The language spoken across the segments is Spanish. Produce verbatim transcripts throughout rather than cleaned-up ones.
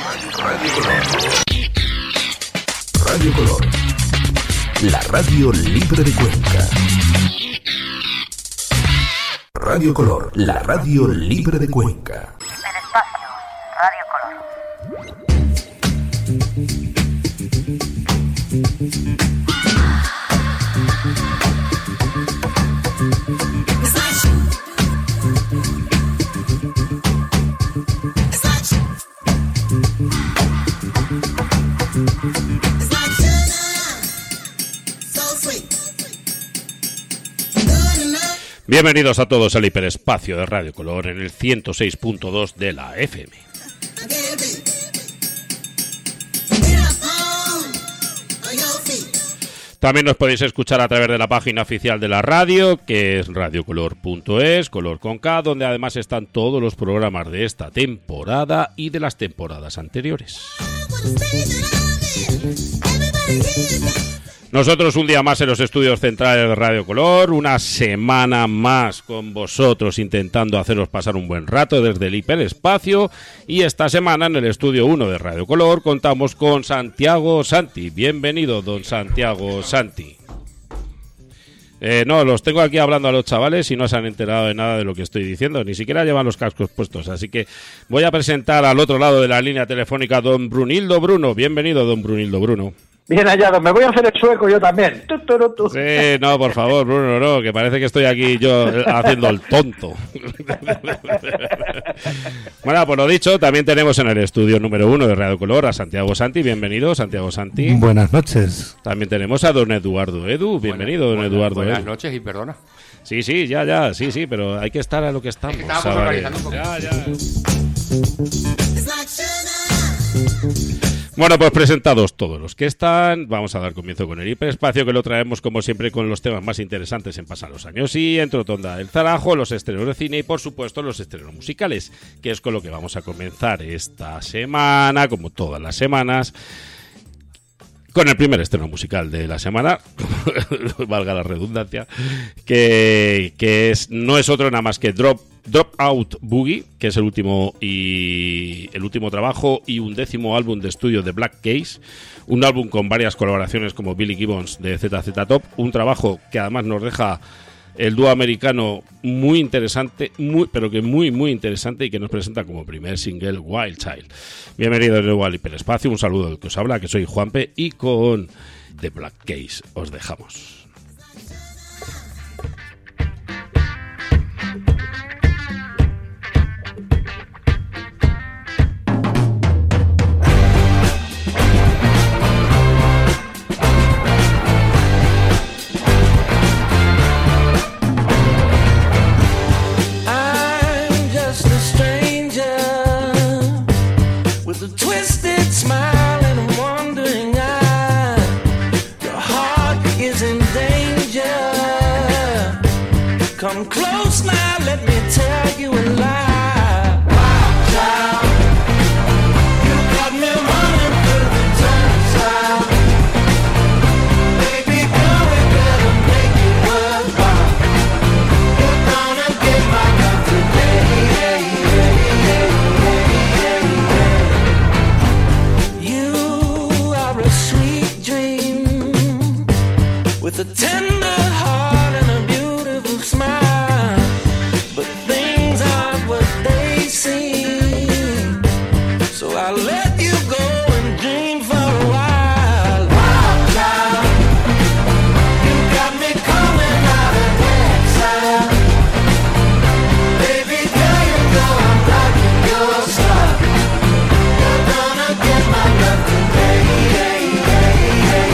Radio Color. Radio Color. La radio libre de Cuenca. Radio Color, la radio libre de Cuenca. Hiperespacio, Radio Color. Bienvenidos a todos al hiperespacio de Radio Color en el ciento seis punto dos de la F M. También nos podéis escuchar a través de la página oficial de la radio, que es radiocolor punto es, color con K, donde además están todos los programas de esta temporada y de las temporadas anteriores. Nosotros un día más en los estudios centrales de Radio Color, una semana más con vosotros intentando haceros pasar un buen rato desde el hiperespacio, y esta semana en el estudio uno de Radio Color contamos con Santiago Santi. Bienvenido, don Santiago Santi. Eh, no, los tengo aquí hablando a los chavales y no se han enterado de nada de lo que estoy diciendo, ni siquiera llevan los cascos puestos, así que voy a presentar al otro lado de la línea telefónica don Brunildo Bruno. Bienvenido, don Brunildo Bruno. Bien hallado, me voy a hacer el sueco yo también. Tu, tu, tu, tu. Sí, no, por favor, Bruno, no, que parece que estoy aquí yo haciendo el tonto. Bueno, pues lo dicho, también tenemos en el estudio número uno de Radio Color a Santiago Santi. Bienvenido, Santiago Santi. Buenas noches. También tenemos a don Eduardo Edu. Bienvenido, don buenas, Eduardo buenas Edu. Buenas noches y perdona. Sí, sí, ya, ya, sí, sí, pero hay que estar a lo que estamos. Estamos organizando un poquito. Ya, ya. Bueno, pues presentados todos los que están, vamos a dar comienzo con el hiperespacio, que lo traemos como siempre con los temas más interesantes en Pasan los Años y entre Tonda el Zarajo, los estrenos de cine y por supuesto los estrenos musicales, que es con lo que vamos a comenzar esta semana, como todas las semanas, con el primer estreno musical de la semana, valga la redundancia, que, que es no es otro nada más que Drop Drop Out Boogie, que es el último y el último trabajo y undécimo álbum de estudio de Black Keys, un álbum con varias colaboraciones como Billy Gibbons de Z Z Top, un trabajo que además nos deja el dúo americano muy interesante, muy pero que muy muy interesante y que nos presenta como primer single Wild Child. Bienvenido de nuevo al hiperespacio, un saludo del que os habla, que soy Juanpe, y con The Black Keys os dejamos. Come close now, let me tell you a lie. Wild child, you got me running through the turnstile. Baby girl, we better make it worthwhile. You're gonna get my love today. Yeah, yeah, yeah, yeah, yeah. You are a sweet dream with a tender heart and a beautiful smile. So I let you go and dream for a while. Wild child, you got me coming out of exile. Baby, there you go, I'm rocking your style. You're gonna get my love today. Yeah, yeah, yeah,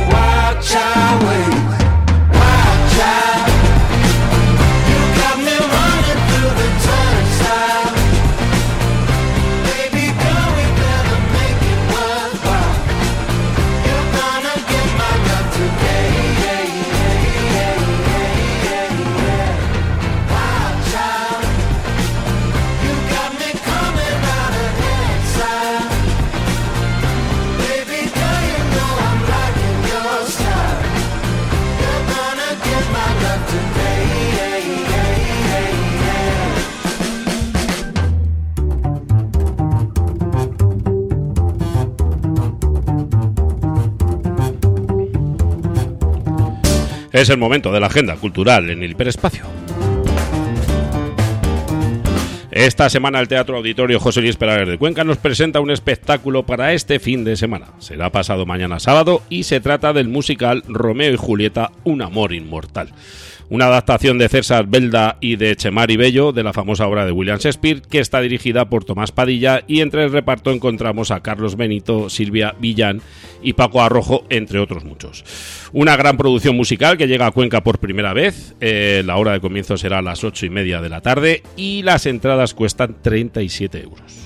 Child, wait. Wild child, you got me Es el momento de la agenda cultural en el hiperespacio. Esta semana el Teatro Auditorio José Luis Perales de Cuenca nos presenta un espectáculo para este fin de semana. Será pasado mañana sábado y se trata del musical Romeo y Julieta, un amor inmortal. Una adaptación de César Belda y de Chemari Bello de la famosa obra de William Shakespeare, que está dirigida por Tomás Padilla, y entre el reparto encontramos a Carlos Benito, Silvia Villán y Paco Arrojo, entre otros muchos. Una gran producción musical que llega a Cuenca por primera vez. Eh, la hora de comienzo será a las ocho y media de la tarde y las entradas cuestan treinta y siete euros.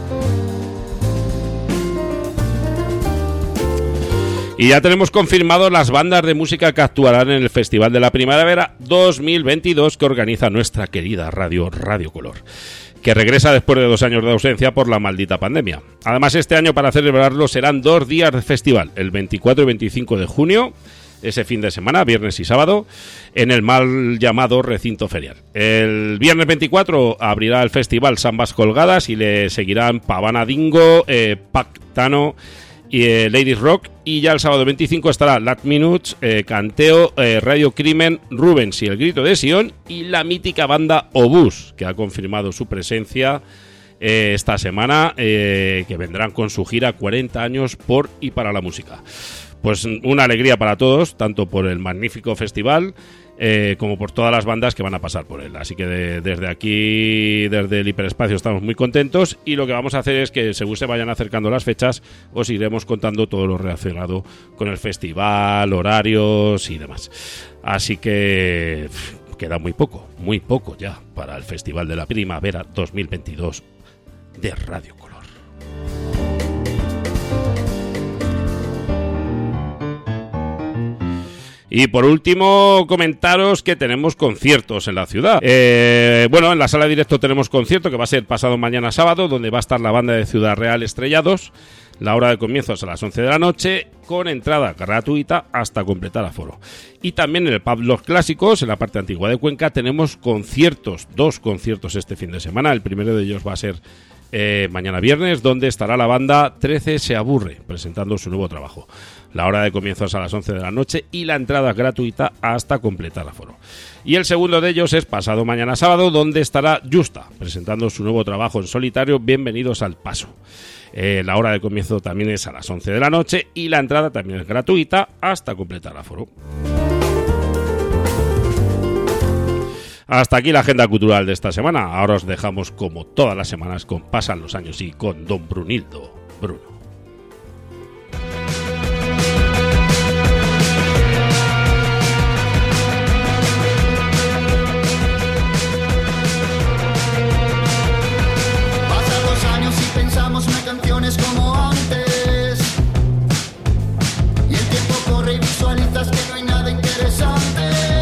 Y ya tenemos confirmado las bandas de música que actuarán en el Festival de la Primavera dos mil veintidós que organiza nuestra querida radio Radio Color, que regresa después de dos años de ausencia por la maldita pandemia. Además, este año, para celebrarlo, serán dos días de festival, el veinticuatro y veinticinco de junio, ese fin de semana, viernes y sábado, en el mal llamado recinto ferial. El viernes veinticuatro abrirá el festival Sambas Colgadas y le seguirán Pavana Dingo, eh, Pactano y eh, Ladies Rock, y ya el sábado veinticinco estará Lat Minutes, eh, Canteo, eh, Radio Crimen, Rubens y El Grito de Sion, y la mítica banda Obús, que ha confirmado su presencia eh, esta semana, eh, que vendrán con su gira cuarenta años por y para la música. Pues una alegría para todos, tanto por el magnífico festival eh, como por todas las bandas que van a pasar por él. Así que de, desde aquí, desde el hiperespacio, estamos muy contentos, y lo que vamos a hacer es que, según se vayan acercando las fechas, os iremos contando todo lo relacionado con el festival, horarios y demás. Así que pff, queda muy poco, muy poco ya para el Festival de la Primavera dos mil veintidós de Radio Color. Y por último, comentaros que tenemos conciertos en la ciudad. Eh, bueno, en la sala de directo tenemos concierto que va a ser pasado mañana sábado, donde va a estar la banda de Ciudad Real Estrellados. La hora de comienzo es a las once de la noche, con entrada gratuita hasta completar aforo. Y también en el pub Los Clásicos, en la parte antigua de Cuenca, tenemos conciertos, dos conciertos este fin de semana. El primero de ellos va a ser eh, mañana viernes, donde estará la banda trece se aburre, presentando su nuevo trabajo. La hora de comienzo es a las once de la noche y la entrada es gratuita hasta completar aforo. Y el segundo de ellos es pasado mañana sábado, donde estará Justa, presentando su nuevo trabajo en solitario, Bienvenidos al Paso. Eh, la hora de comienzo también es a las once de la noche y la entrada también es gratuita hasta completar aforo. Hasta aquí la agenda cultural de esta semana. Ahora os dejamos, como todas las semanas, con Pasan los años y con Don Brunildo Bruno. Canciones como antes, y el tiempo corre y visualizas que no hay nada interesante.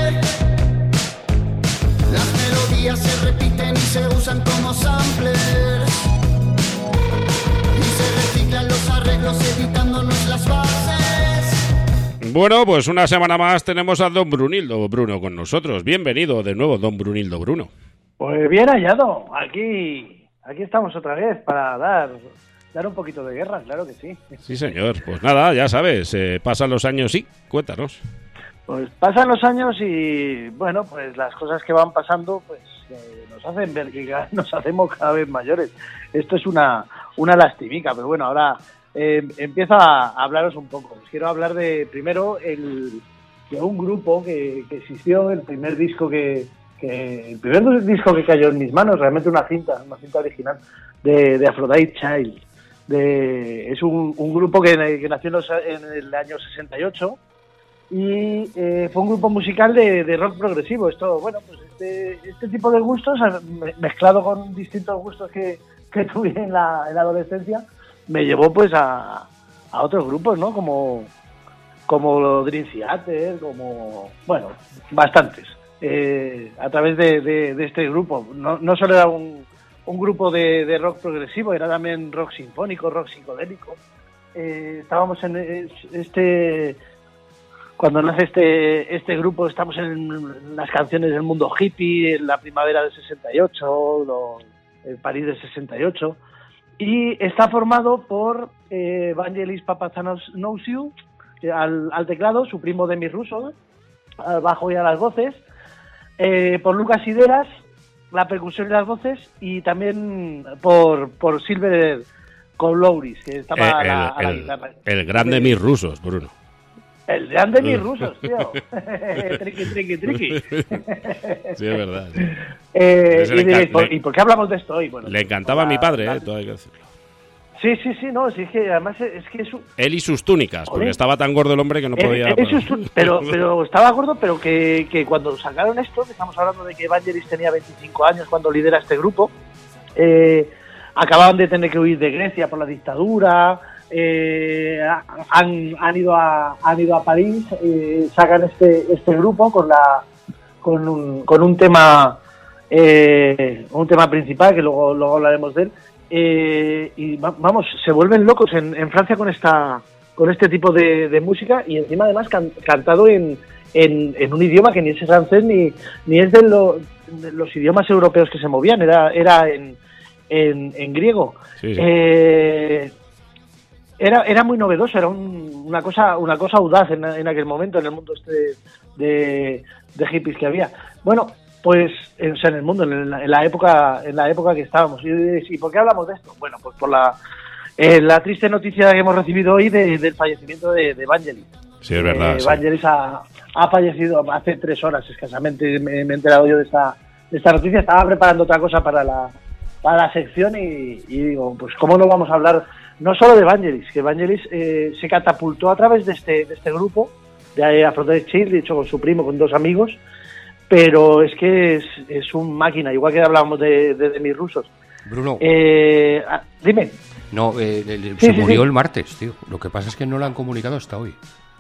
Las melodías se repiten y se usan como samplers, y se reciclan los arreglos editándonos las bases. Bueno, pues una semana más tenemos a Don Brunildo Bruno con nosotros. Bienvenido de nuevo, Don Brunildo Bruno. Pues bien hallado, aquí, aquí estamos otra vez para dar... Dar un poquito de guerra, claro que sí. Sí, señor. Pues nada, ya sabes, eh, pasan los años, sí, cuéntanos. Pues pasan los años y, bueno, pues las cosas que van pasando, pues eh, nos hacen ver que nos hacemos cada vez mayores. Esto es una, una lastimica, pero bueno, ahora eh, empiezo a hablaros un poco. Os quiero hablar de, primero, el, de un grupo que, que existió, el primer disco que, que... El primer disco que cayó en mis manos, realmente una cinta, una cinta original, de, de Aphrodite Child. De, es un, un grupo que, que nació en, los, en el año sesenta y ocho y eh, fue un grupo musical de, de rock progresivo. Esto, bueno, pues este, este tipo de gustos, mezclado con distintos gustos que, que tuve en la, en la adolescencia, me llevó pues a, a otros grupos, ¿no? Como, como Dream Theater, como, bueno, bastantes. Eh, a través de, de, de este grupo. No, no solo era un un grupo de, de rock progresivo, era también rock sinfónico, rock psicodélico. Eh, estábamos en este... Cuando nace este este grupo, estamos en las canciones del mundo hippie, en la primavera del sesenta y ocho, lo, el París del sesenta y ocho, y está formado por eh, Vangelis Papazanos al, al teclado, su primo Demis Russo, al bajo y a las voces, eh, por Lucas Ideras, la percusión y las voces, y también por, por Silver Koulouris, que estaba Eh, a el, la, a la el- guitarra. el grande mis rusos, Bruno. El grande mis rusos, tío. triqui, triqui, triqui. Sí, es verdad. sí. Eh, Ese y, le diréis, encan- ¿por, le- ¿y por qué hablamos de esto hoy? Bueno, Le encantaba a la- mi padre, la- eh, todo hay que decirlo. Sí, sí, sí, no, sí, es que además es que es un... Él y sus túnicas, porque Joder. estaba tan gordo el hombre que no Eh, podía... eh, eso es- pero, pero estaba gordo, pero que, que cuando sacaron esto, que estamos hablando de que Vangelis tenía veinticinco años cuando lidera este grupo, eh, acababan de tener que huir de Grecia por la dictadura, eh, han, han ido a han ido a París, eh, sacan este este grupo con la con un, con un tema eh, un tema principal que luego luego hablaremos de él. Eh, y va- vamos, se vuelven locos en, en Francia con esta con este tipo de, de música, y encima además can- cantado en, en, en un idioma que ni es francés ni, ni es de, lo- de los idiomas europeos que se movían, era era en, en, en griego. Sí, sí. Eh, era era muy novedoso, era un- una cosa una cosa audaz en, en aquel momento en el mundo este de, de hippies que había. Bueno, pues o sea, en el mundo, en la, en la época en la época que estábamos. Y, ¿y por qué hablamos de esto? Bueno, pues por la eh, la triste noticia que hemos recibido hoy de- del fallecimiento de, de Vangelis. Sí, es verdad. Eh, sí. Vangelis ha, ha fallecido hace tres horas escasamente. Me, me he enterado yo de esta, de esta noticia. Estaba preparando otra cosa para la, para la sección y, y digo, pues cómo no vamos a hablar no solo de Vangelis, que Vangelis eh, se catapultó a través de este, de este grupo, de Aphrodite Child, de hecho con su primo, con dos amigos, pero es que es, es un máquina, igual que hablábamos de, de, de mis rusos. Bruno, Eh, ah, dime. no, eh, el- el- sí, se sí, murió sí. el martes, tío. Lo que pasa es que no lo han comunicado hasta hoy.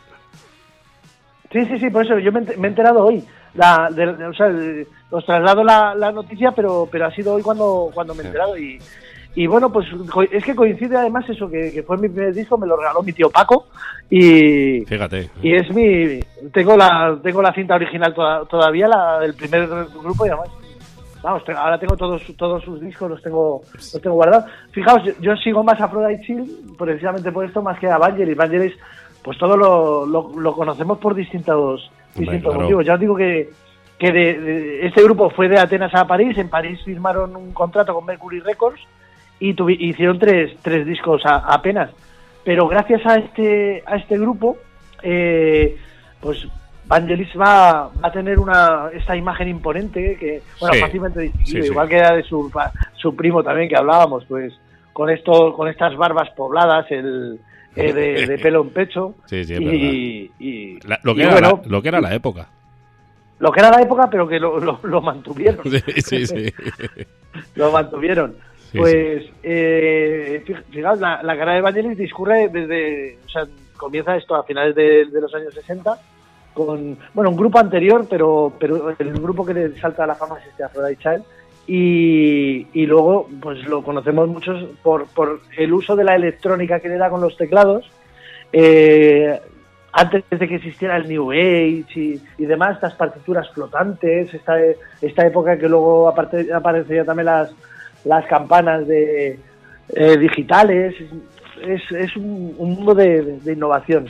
Sí, sí, sí, por eso yo me, ent- me he enterado hoy. La, de- de- o sea, de- os traslado la, la noticia, pero pero ha sido hoy cuando cuando me he enterado. Y, y bueno, pues co- es que coincide además eso, que, que fue mi primer disco, me lo regaló mi tío Paco. Y, Fíjate. y es mi. Tengo la tengo la cinta original toda- todavía, la del primer grupo, y además. Vamos, te- ahora tengo todos todos sus discos, los tengo los tengo guardados. Fijaos, yo, yo sigo más a Aphrodite Child precisamente por esto, más que a Vangelis. Vangelis, pues todo lo, lo, lo conocemos por distintos, Hombre, distintos claro. motivos. Ya os digo que, que de, de- este grupo fue de Atenas a París. En París firmaron un contrato con Mercury Records y tuvi- hicieron tres, tres discos a- apenas. Pero gracias a este a este grupo, eh, pues Vangelis va, va a tener una esta imagen imponente que, bueno, Sí. fácilmente distinguible, Sí, sí. igual que era de su, pa- su primo también, que hablábamos, pues con esto con estas barbas pobladas, el eh, de, de pelo en pecho. Sí, sí, es y, y- La- lo, que y era bueno, la, lo que era la época. lo que era la época, pero que lo, lo, lo mantuvieron. Sí, sí, sí. Lo mantuvieron. Sí, Pues, eh, fij- fijaos, la, la carrera de Vangelis discurre desde, o sea, comienza esto a finales de, de los años sesenta, con, bueno, un grupo anterior, pero pero el grupo que le salta a la fama es este Aphrodite Child, y, y luego, pues lo conocemos muchos por, por el uso de la electrónica que le da con los teclados, eh, antes de que existiera el New Age y, y demás, estas partituras flotantes, esta, esta época que luego aparte, aparecían también las, las campanas de eh, digitales, es, es un, un mundo de, de, de innovación.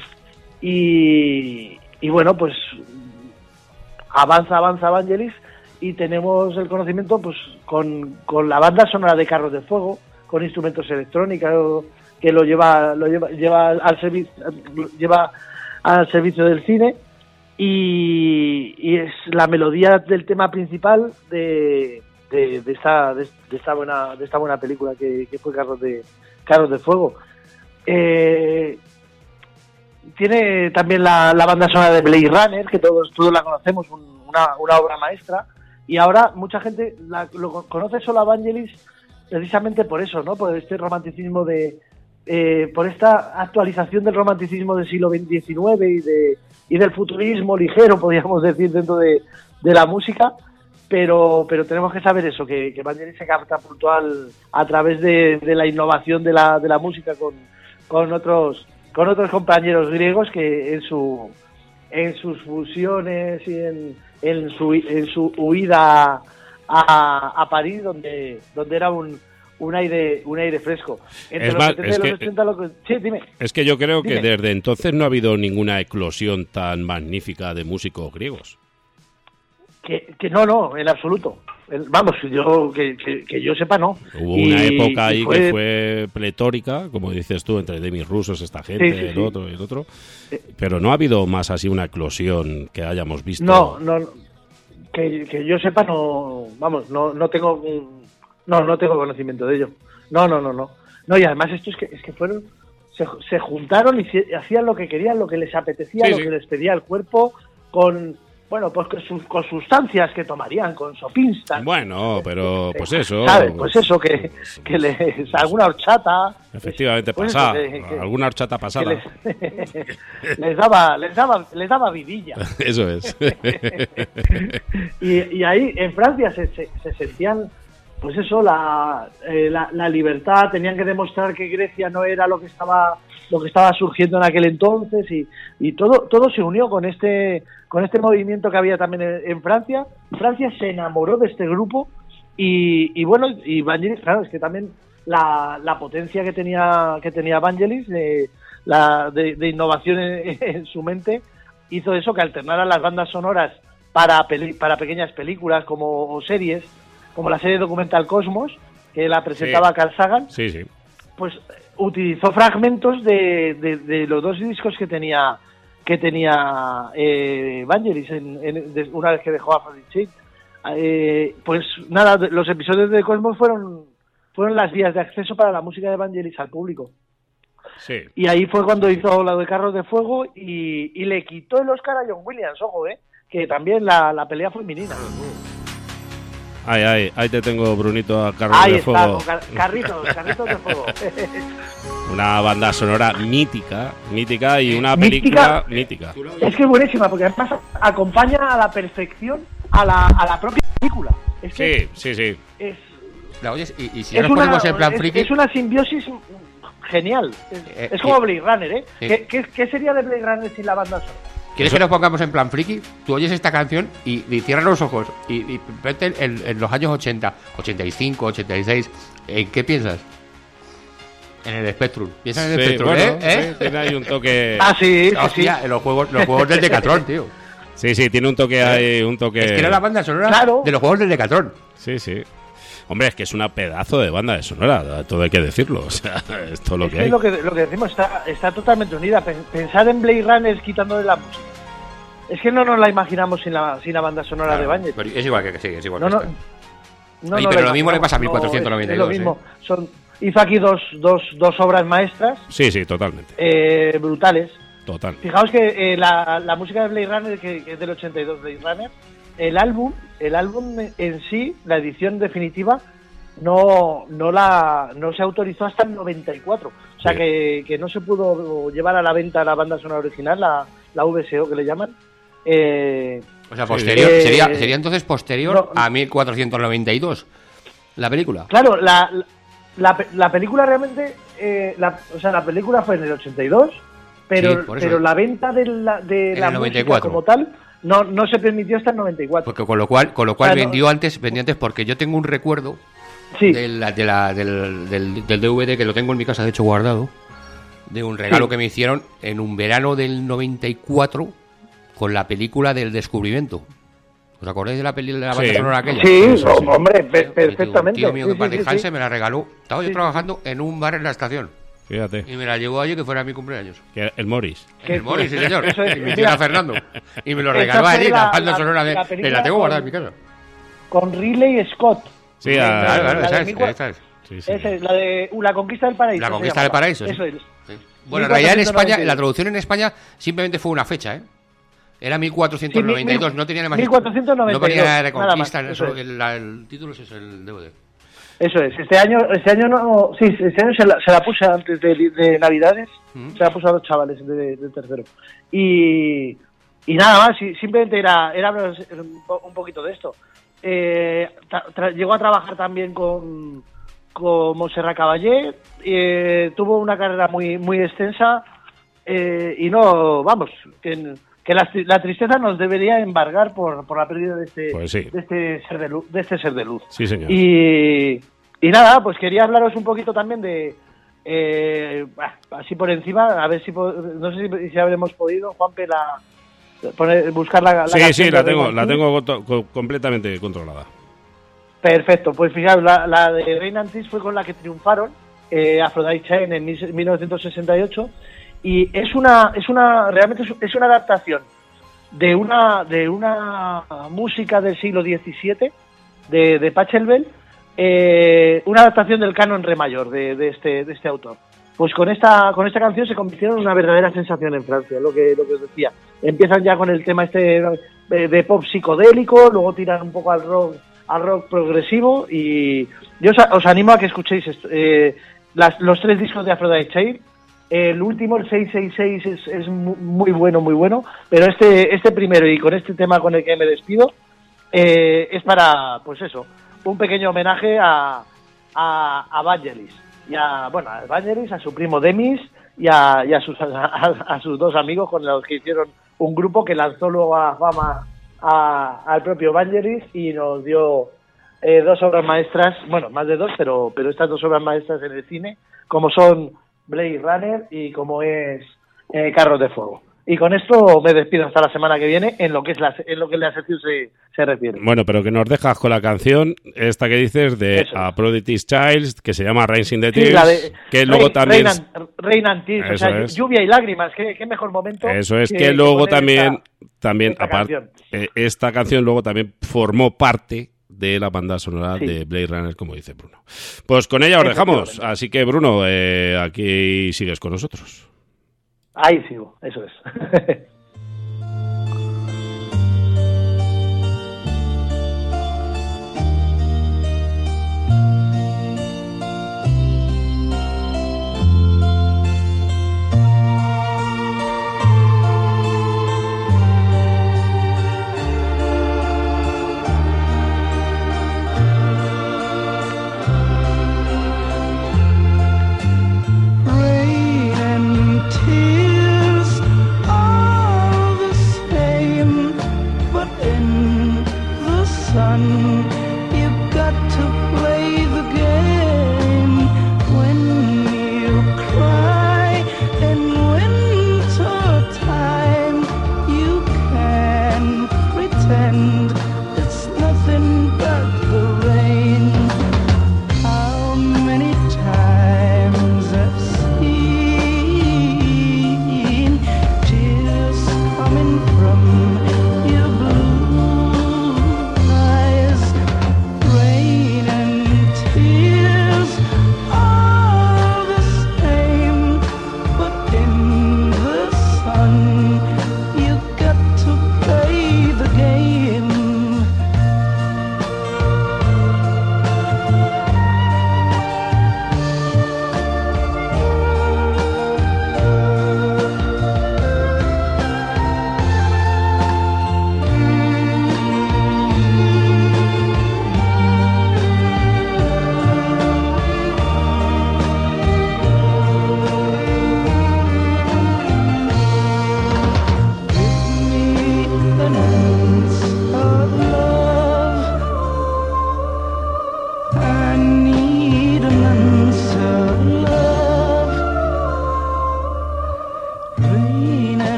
Y, y bueno, pues avanza, avanza Vangelis y tenemos el conocimiento pues con, con la banda sonora de Carros de Fuego, con instrumentos electrónicos que lo lleva lo lleva, lleva al servicio lleva al servicio del cine, y, y es la melodía del tema principal de, de, de esta de, de esta buena de esta buena película que, que fue Carros de Carros de Fuego. Eh, tiene también la, la banda sonora de Blade Runner, que todos todos la conocemos, un, una, una obra maestra, y ahora mucha gente la, lo conoce solo a Vangelis precisamente por eso, ¿no? Por este romanticismo de eh, por esta actualización del romanticismo del siglo diecinueve y de y del futurismo ligero, podríamos decir, dentro de, de la música, pero pero tenemos que saber eso, que, que Vangelis se catapultó al, a través de, de la innovación de la, de la música con, con otros con otros compañeros griegos que en su en sus fusiones y en, en su en su huida a, a París, donde donde era un un aire un aire fresco. Entre Es los más, setenta es y los que- ochenta lo que... Sí, dime. Es que yo creo Dime. que desde entonces no ha habido ninguna eclosión tan magnífica de músicos griegos. Que, que no, no, en absoluto. El- Vamos, yo que, que, que yo sepa, no. Hubo Y- una época y ahí fue- que fue pletórica, como dices tú, entre Demis Rusos, esta gente, Sí, sí, el sí. otro y el otro. Pero no ha habido más así una eclosión que hayamos visto. No, no, no. que, que yo sepa, no, vamos, no, no tengo, mm, no, no tengo conocimiento de ello. No, no, no, no. No, y además esto es que, es que fueron, se, se juntaron y se- hacían lo que querían, lo que les apetecía, Sí, lo sí. que les pedía el cuerpo, con, bueno, pues con, sus, con sustancias que tomarían, con sopinstas. Bueno, pero pues eso. ¿Sabes? Pues eso, que, que les, alguna horchata. Efectivamente pues pasa, eso, que- que- alguna horchata que pasada. les, les daba, les daba, les daba vidilla. Eso es. y, y ahí en Francia se, se, se sentían, pues eso, la, eh, la, la libertad, tenían que demostrar que Grecia no era lo que estaba lo que estaba surgiendo en aquel entonces y, y todo todo se unió con este con este movimiento que había también en, en Francia. Francia se enamoró de este grupo y, y bueno, y Vangelis, claro, es que también la, la potencia que tenía que tenía Vangelis de, la, de, de innovación en, en su mente hizo eso, que alternaran las bandas sonoras para peli- para pequeñas películas como o series, como la serie documental Cosmos, que la presentaba Sí. Carl Sagan, Sí, sí. pues utilizó fragmentos de, de, de los dos discos que tenía que tenía eh, Vangelis en, en- de- una vez que dejó Aphrodite Chic. Eh, pues nada, de- los episodios de Cosmos fueron fueron las vías de acceso para la música de Vangelis al público. Sí. Y ahí fue cuando hizo la de Carros de Fuego y, y le quitó el Oscar a John Williams, ojo, eh, que también la, la pelea femenina. Ay, ay, ahí te tengo, Brunito, a Carlos Ahí de está, Fuego. con car- carritos, carritos de fuego. Una banda sonora mítica, mítica y una Mítica. película mítica. Es que es buenísima, porque además acompaña a la perfección a la, a la propia película. Es que Sí, sí, sí. es, La oyes y, y si ya es, nos una, ponemos en plan es- friki, es una simbiosis genial. Es, Eh, es como eh, Blade Runner, ¿eh? sí. ¿Qué, qué, qué sería de Blade Runner sin la banda sonora? ¿quieres que nos pongamos en plan friki? Tú oyes esta canción y, y cierras los ojos y, y vete en, en los años ochenta, ochenta y cinco, ochenta y seis. ¿En qué piensas? En el Spectrum. Piensas en el Sí, Spectrum, bueno, ¿eh? ¿Eh? sí, tiene ahí un toque. Ah, sí, sí, Hostia, sí. en los juegos, los juegos del Decathlon, tío. Sí, sí, tiene un toque ahí, un toque. Es que era la banda sonora Claro. de los juegos del Decathlon. Sí, sí. Hombre, es que es una pedazo de banda de sonora, todo hay que decirlo. O sea, es todo lo Es que que hay. lo que, lo que decimos está, está totalmente unida. Pen- Pensar en Blade Runner quitándole la música. Es que no nos la imaginamos sin la, sin la banda sonora Claro, de Vangelis. pero es igual que sí, es igual No, que no, esta. no, Oye, no pero la lo mismo le pasa a imaginamos, mil cuatrocientos noventa y dos, es lo mismo. Son, hizo aquí dos, dos, dos obras maestras Sí, sí, totalmente. eh, brutales. Total. Fijaos que eh, la, la música de Blade Runner, que, que es del ochenta y dos Blade Runner, el álbum, el álbum en sí, la edición definitiva, no, no la no se autorizó hasta el noventa y cuatro. O sea Sí. que, que no se pudo llevar a la venta la banda sonora original, la, la V S O que le llaman. Eh, O sea, posterior, Eh, sería, sería entonces posterior no. a mil cuatrocientos noventa y dos la película. Claro, la, la, la película realmente, eh, la, o sea, la película fue en el ochenta y dos, pero, Sí, por eso. pero la venta de la, de En la el noventa y música cuatro. como tal no, no se permitió hasta el noventa y cuatro. Porque con lo cual, con lo cual Claro. vendió antes, vendió antes, porque yo tengo un recuerdo Sí, de la, de la- del, del, del D V D que lo tengo en mi casa, de hecho guardado, de un regalo Sí. que me hicieron en un verano del noventa y cuatro con la película del descubrimiento. ¿Os acordáis de la peli de la banda Sí. sonora aquella? sí, sí, oh, sí. hombre, pe- Un perfectamente. tío mío que Sí, para sí, sí, dejarse sí. me la regaló. Estaba yo Sí, sí. trabajando en un bar en la estación Fíjate. y me la llevó allí que fuera mi cumpleaños. Que el Morris. En el Morris, sí, señor. Eso es, Y mi mira, tía Fernando. Y me lo esa regaló fue allí, la, la- banda la- sonora de. la de película la tengo guardada en con- mi casa. Con Ridley Scott. Sí, a- Claro, claro, la de esa es, mil cua- esa es. sí, sí. Esa es, la de uh, La Conquista del Paraíso. La se Conquista del llamaba. Paraíso, sí. Eso es. Sí. Bueno, en realidad en España, mil cuatrocientos noventa y dos. la traducción en España simplemente fue una fecha, ¿eh? Era mil cuatrocientos noventa y dos, Sí, mil- no tenía más. mil cuatrocientos noventa y dos, No ponía nada de nada Conquista, más, eso, eso es. el, la- el título es eso, el D V D. Eso es. Este año, este año no, sí, este año se la, se la puse antes de, de Navidades, Mm. se la puse a los chavales de, de tercero. Y, y nada más, sí, simplemente era, era hablar un po- un poquito de esto. Eh, tra- tra- llegó a trabajar también con, con Montserrat Caballé, eh, tuvo una carrera muy, muy extensa eh, y no, vamos, que, que la, la tristeza nos debería embargar por, por la pérdida de este, Pues sí. de este ser de luz, de este ser de luz. Sí, señor. Y, y nada, pues quería hablaros un poquito también de, eh, así por encima, a ver si, no sé si, si habremos podido, Juanpe, la, poner, buscar la, la Sí, sí, la tengo, la Antis. tengo co- co- completamente controlada. Perfecto, pues fijaos, la, la de Rain Antis fue con la que triunfaron eh, Aphrodite Chain en mil novecientos sesenta y ocho, y es una, es una, realmente es, es una adaptación de una, de una música del siglo diecisiete de, de Pachelbel, eh, una adaptación del canon re mayor de, de este, de este autor. Pues con esta, con esta canción se convirtieron en una verdadera sensación en Francia, lo que, lo que os decía. Empiezan ya con el tema este de, de pop psicodélico, luego tiran un poco al rock, al rock progresivo, y yo os, os animo a que escuchéis esto, eh, las, los tres discos de Aphrodite Chain. El último, el seiscientos sesenta y seis, es, es muy bueno, muy bueno, pero este, este primero, y con este tema con el que me despido, eh, es para, pues eso, un pequeño homenaje a, a, a Vangelis, y a, bueno, a Vangelis, a su primo Demis, y a, y a, sus, a, a sus dos amigos con los que hicieron un grupo que lanzó luego a fama a, al propio Vangelis y nos dio eh, dos obras maestras, bueno, más de dos, pero, pero estas dos obras maestras en el cine, como son Blade Runner y como es eh, Carros de Fuego. Y con esto me despido hasta la semana que viene en lo que es la, en lo que la sección se, se refiere. Bueno, pero que nos dejas con la canción esta que dices de Eso. Aphrodite's Child, que se llama Rain in the Sí, Tears, la de que luego Rain- también... Rain and- Rain and Tears, o Eso sea, es. lluvia y lágrimas, qué, qué mejor momento. Eso es, que, luego poner también, esta- también esta aparte, canción. eh, esta canción luego también formó parte de la banda sonora Sí. de Blade Runner, como dice Bruno. Pues con ella os dejamos, Efectivamente. así que Bruno, eh, aquí sigues con nosotros. Ahí sigo, eso es. Rain and tears are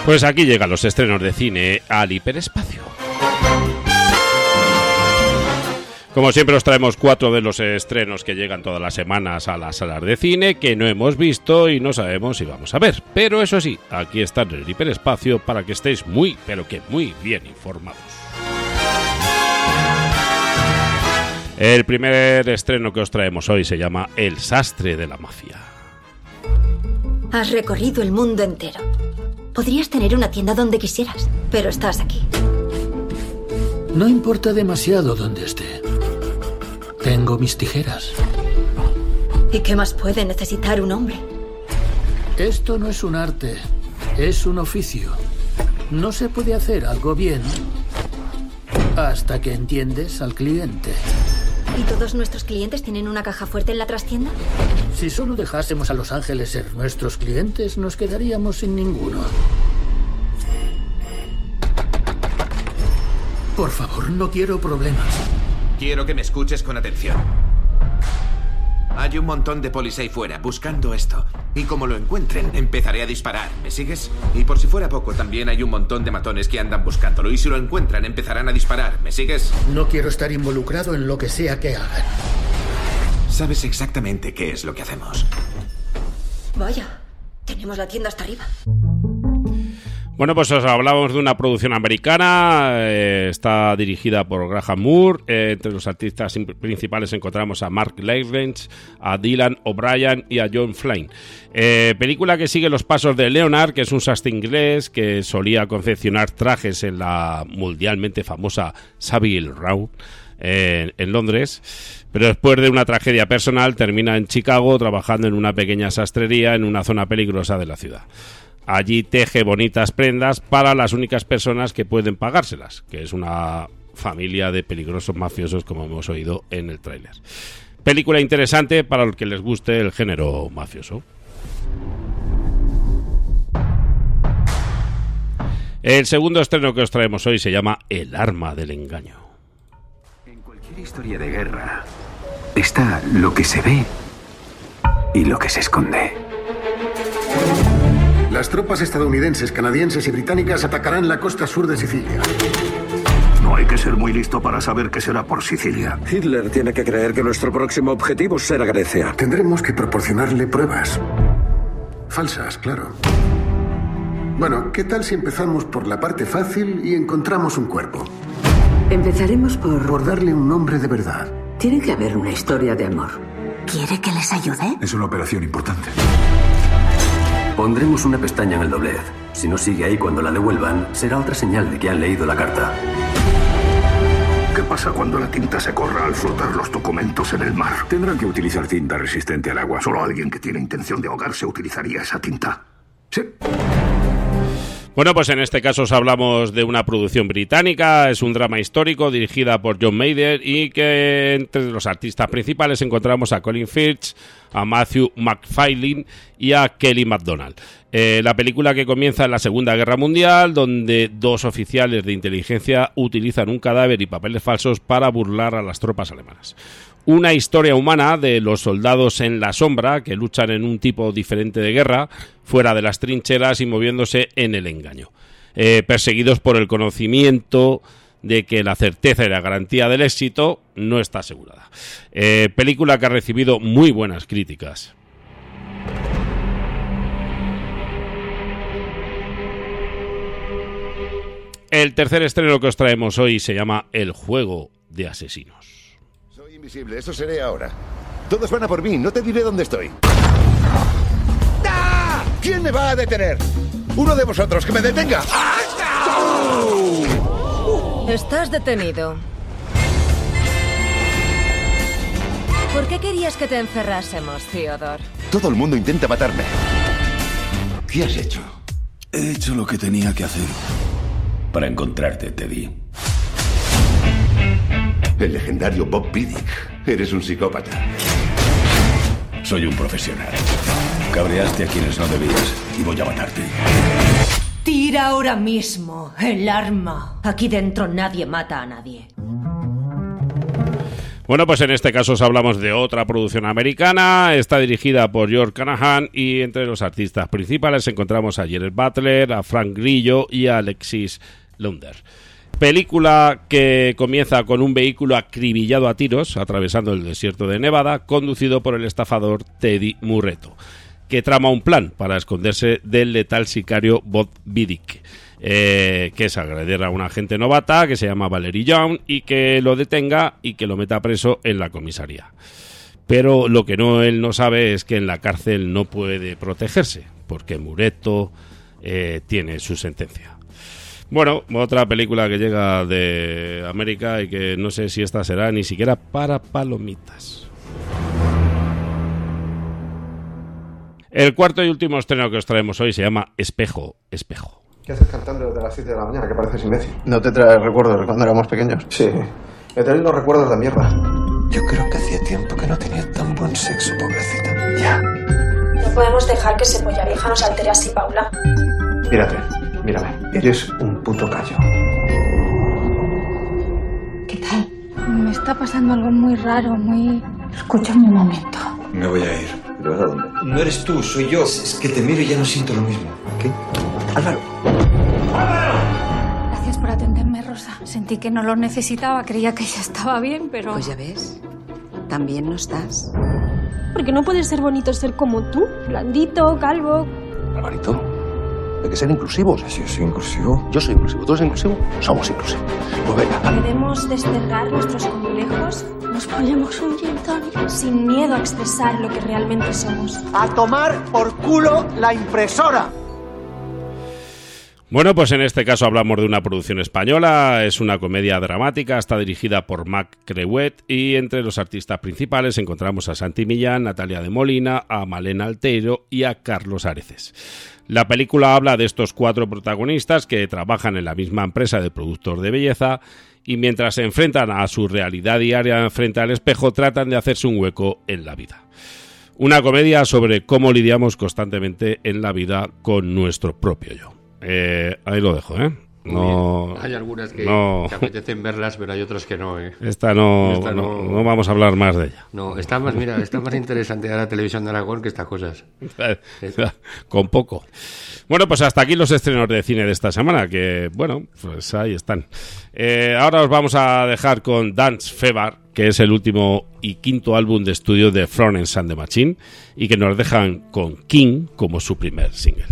Pues aquí llegan los estrenos de cine al hiperespacio. Como siempre os traemos cuatro de los estrenos que llegan todas las semanas a las salas de cine que no hemos visto y no sabemos si vamos a ver. Pero eso sí, aquí están en el hiperespacio para que estéis muy, pero que muy bien informados. El primer estreno que os traemos hoy se llama El sastre de la mafia. Has recorrido el mundo entero. Podrías tener una tienda donde quisieras, pero estás aquí. No importa demasiado dónde esté. Tengo mis tijeras. ¿Y qué más puede necesitar un hombre? Esto no es un arte, es un oficio. No se puede hacer algo bien hasta que entiendes al cliente. ¿Y todos nuestros clientes tienen una caja fuerte en la trastienda? Si solo dejásemos a Los Ángeles ser nuestros clientes, nos quedaríamos sin ninguno. Por favor, no quiero problemas. Quiero que me escuches con atención. Hay un montón de polis ahí fuera buscando esto. Y como lo encuentren, empezaré a disparar. ¿Me sigues? Y por si fuera poco, también hay un montón de matones que andan buscándolo. Y si lo encuentran, empezarán a disparar. ¿Me sigues? No quiero estar involucrado en lo que sea que hagan. Sabes exactamente qué es lo que hacemos. Vaya, tenemos la tienda hasta arriba. Bueno, pues os hablamos de una producción americana, eh, está dirigida por Graham Moore, eh, entre los artistas principales encontramos a Mark Lawrence, a Dylan O'Brien y a John Flynn. Eh, película que sigue los pasos de Leonard, que es un sastre inglés que solía confeccionar trajes en la mundialmente famosa Savile Row eh, en Londres, pero después de una tragedia personal termina en Chicago trabajando en una pequeña sastrería en una zona peligrosa de la ciudad. Allí teje bonitas prendas para las únicas personas que pueden pagárselas, que es una familia de peligrosos mafiosos, como hemos oído en el tráiler. Película interesante para los que les guste el género mafioso. El segundo estreno que os traemos hoy se llama El arma del engaño. En cualquier historia de guerra está lo que se ve y lo que se esconde. Las tropas estadounidenses, canadienses y británicas atacarán la costa sur de Sicilia. No hay que ser muy listo para saber que será por Sicilia. Hitler tiene que creer que nuestro próximo objetivo será Grecia. Tendremos que proporcionarle pruebas. Falsas, claro. Bueno, ¿qué tal si empezamos por la parte fácil y encontramos un cuerpo? Empezaremos por... Por darle un nombre de verdad. Tiene que haber una historia de amor. ¿Quiere que les ayude? Es una operación importante. Pondremos una pestaña en el doblez. Si no sigue ahí cuando la devuelvan, será otra señal de que han leído la carta. ¿Qué pasa cuando la tinta se corra al flotar los documentos en el mar? Tendrán que utilizar cinta resistente al agua. Solo alguien que tiene intención de ahogarse utilizaría esa tinta. Sí. Bueno, pues en este caso os hablamos de una producción británica, es un drama histórico dirigida por John Mayer y que entre los artistas principales encontramos a Colin Firth, a Matthew McFarlane y a Kelly MacDonald. Eh, la película que comienza en la Segunda Guerra Mundial, donde dos oficiales de inteligencia utilizan un cadáver y papeles falsos para burlar a las tropas alemanas. Una historia humana de los soldados en la sombra que luchan en un tipo diferente de guerra, fuera de las trincheras y moviéndose en el engaño. Eh, perseguidos por el conocimiento de que la certeza y la garantía del éxito no está asegurada. Eh, película que ha recibido muy buenas críticas. El tercer estreno que os traemos hoy se llama El juego de asesinos. Invisible, eso seré ahora. Todos van a por mí, no te diré dónde estoy. ¡Ah! ¿Quién me va a detener? Uno de vosotros, que me detenga. Estás detenido. ¿Por qué querías que te encerrásemos, Theodore? Todo el mundo intenta matarme. ¿Qué has hecho? He hecho lo que tenía que hacer. Para encontrarte, Teddy. El legendario Bob Piddick. Eres un psicópata. Soy un profesional. Cabreaste a quienes no debías y voy a matarte. Tira ahora mismo el arma. Aquí dentro nadie mata a nadie. Bueno, pues en este caso os hablamos de otra producción americana. Está dirigida por George Canahan y entre los artistas principales encontramos a Gerard Butler, a Frank Grillo y a Alexis Lunder. Película que comienza con un vehículo acribillado a tiros atravesando el desierto de Nevada, conducido por el estafador Teddy Murretto, que trama un plan para esconderse del letal sicario Bob Vidic, eh, que es agredir a una agente novata que se llama Valerie Young y que lo detenga y que lo meta preso en la comisaría. Pero lo que no él no sabe es que en la cárcel no puede protegerse, porque Murretto eh, tiene su sentencia. Bueno, otra película que llega de América y que no sé si esta será ni siquiera para palomitas. El cuarto y último estreno que os traemos hoy se llama Espejo, Espejo. ¿Qué haces cantando desde las siete de la mañana? Que pareces imbécil. ¿No te traes recuerdos de cuando éramos pequeños? Sí. Me traen los recuerdos de mierda. Yo creo que hacía tiempo que no tenía tan buen sexo, pobrecita. Ya. No podemos dejar que ese polla vieja nos altere así, Paula. Mírate, mírame. Eres un puto callo. ¿Qué tal? Me está pasando algo muy raro, muy... Escúchame un momento. Me voy a ir. ¿Pero a dónde? No eres tú, soy yo. Es que te miro y ya no siento lo mismo. ¿Qué? Álvaro. Gracias por atenderme, Rosa. Sentí que no lo necesitaba, creía que ya estaba bien, pero... Pues ya ves, también no estás. Porque no puede ser bonito ser como tú, blandito, calvo. Alvarito, hay que ser inclusivos. Si yo soy inclusivo. Yo soy inclusivo. ¿Tú eres inclusivo? Somos inclusivos. Pues venga. Queremos desterrar nuestros complejos. Nos ponemos un gin tonic sin miedo a expresar lo que realmente somos. ¡A tomar por culo la impresora! Bueno, pues en este caso hablamos de una producción española, es una comedia dramática, está dirigida por Mac Creuet y entre los artistas principales encontramos a Santi Millán, Natalia de Molina, a Malena Alteiro y a Carlos Areces. La película habla de estos cuatro protagonistas que trabajan en la misma empresa de productor de belleza y mientras se enfrentan a su realidad diaria frente al espejo tratan de hacerse un hueco en la vida. Una comedia sobre cómo lidiamos constantemente en la vida con nuestro propio yo. Eh, ahí lo dejo, ¿eh? No, hay algunas que, no, que apetecen verlas, pero hay otras que no, ¿eh? Esta, no, esta no, no, no vamos a hablar más de ella. No, está más, mira, está más interesante a la televisión de Aragón que estas cosas. Con poco. Bueno, pues hasta aquí los estrenos de cine de esta semana, que, bueno, pues ahí están. Eh, ahora os vamos a dejar con Dance Fever, que es el último y quinto álbum de estudio de Florence and the Machine, y que nos dejan con King como su primer single.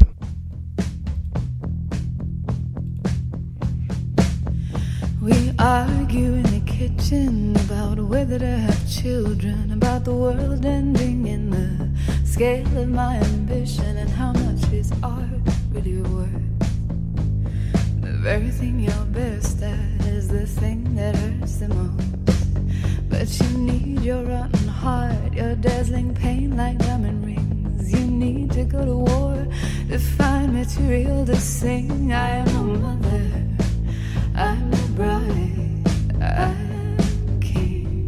We argue in the kitchen about whether to have children, about the world ending in the scale of my ambition and how much is art really worth. The very thing you're best at is the thing that hurts the most. But you need your rotten heart, your dazzling pain like diamond rings. You need to go to war to find material to sing. I am a mother, I'm a bride, I'm a king.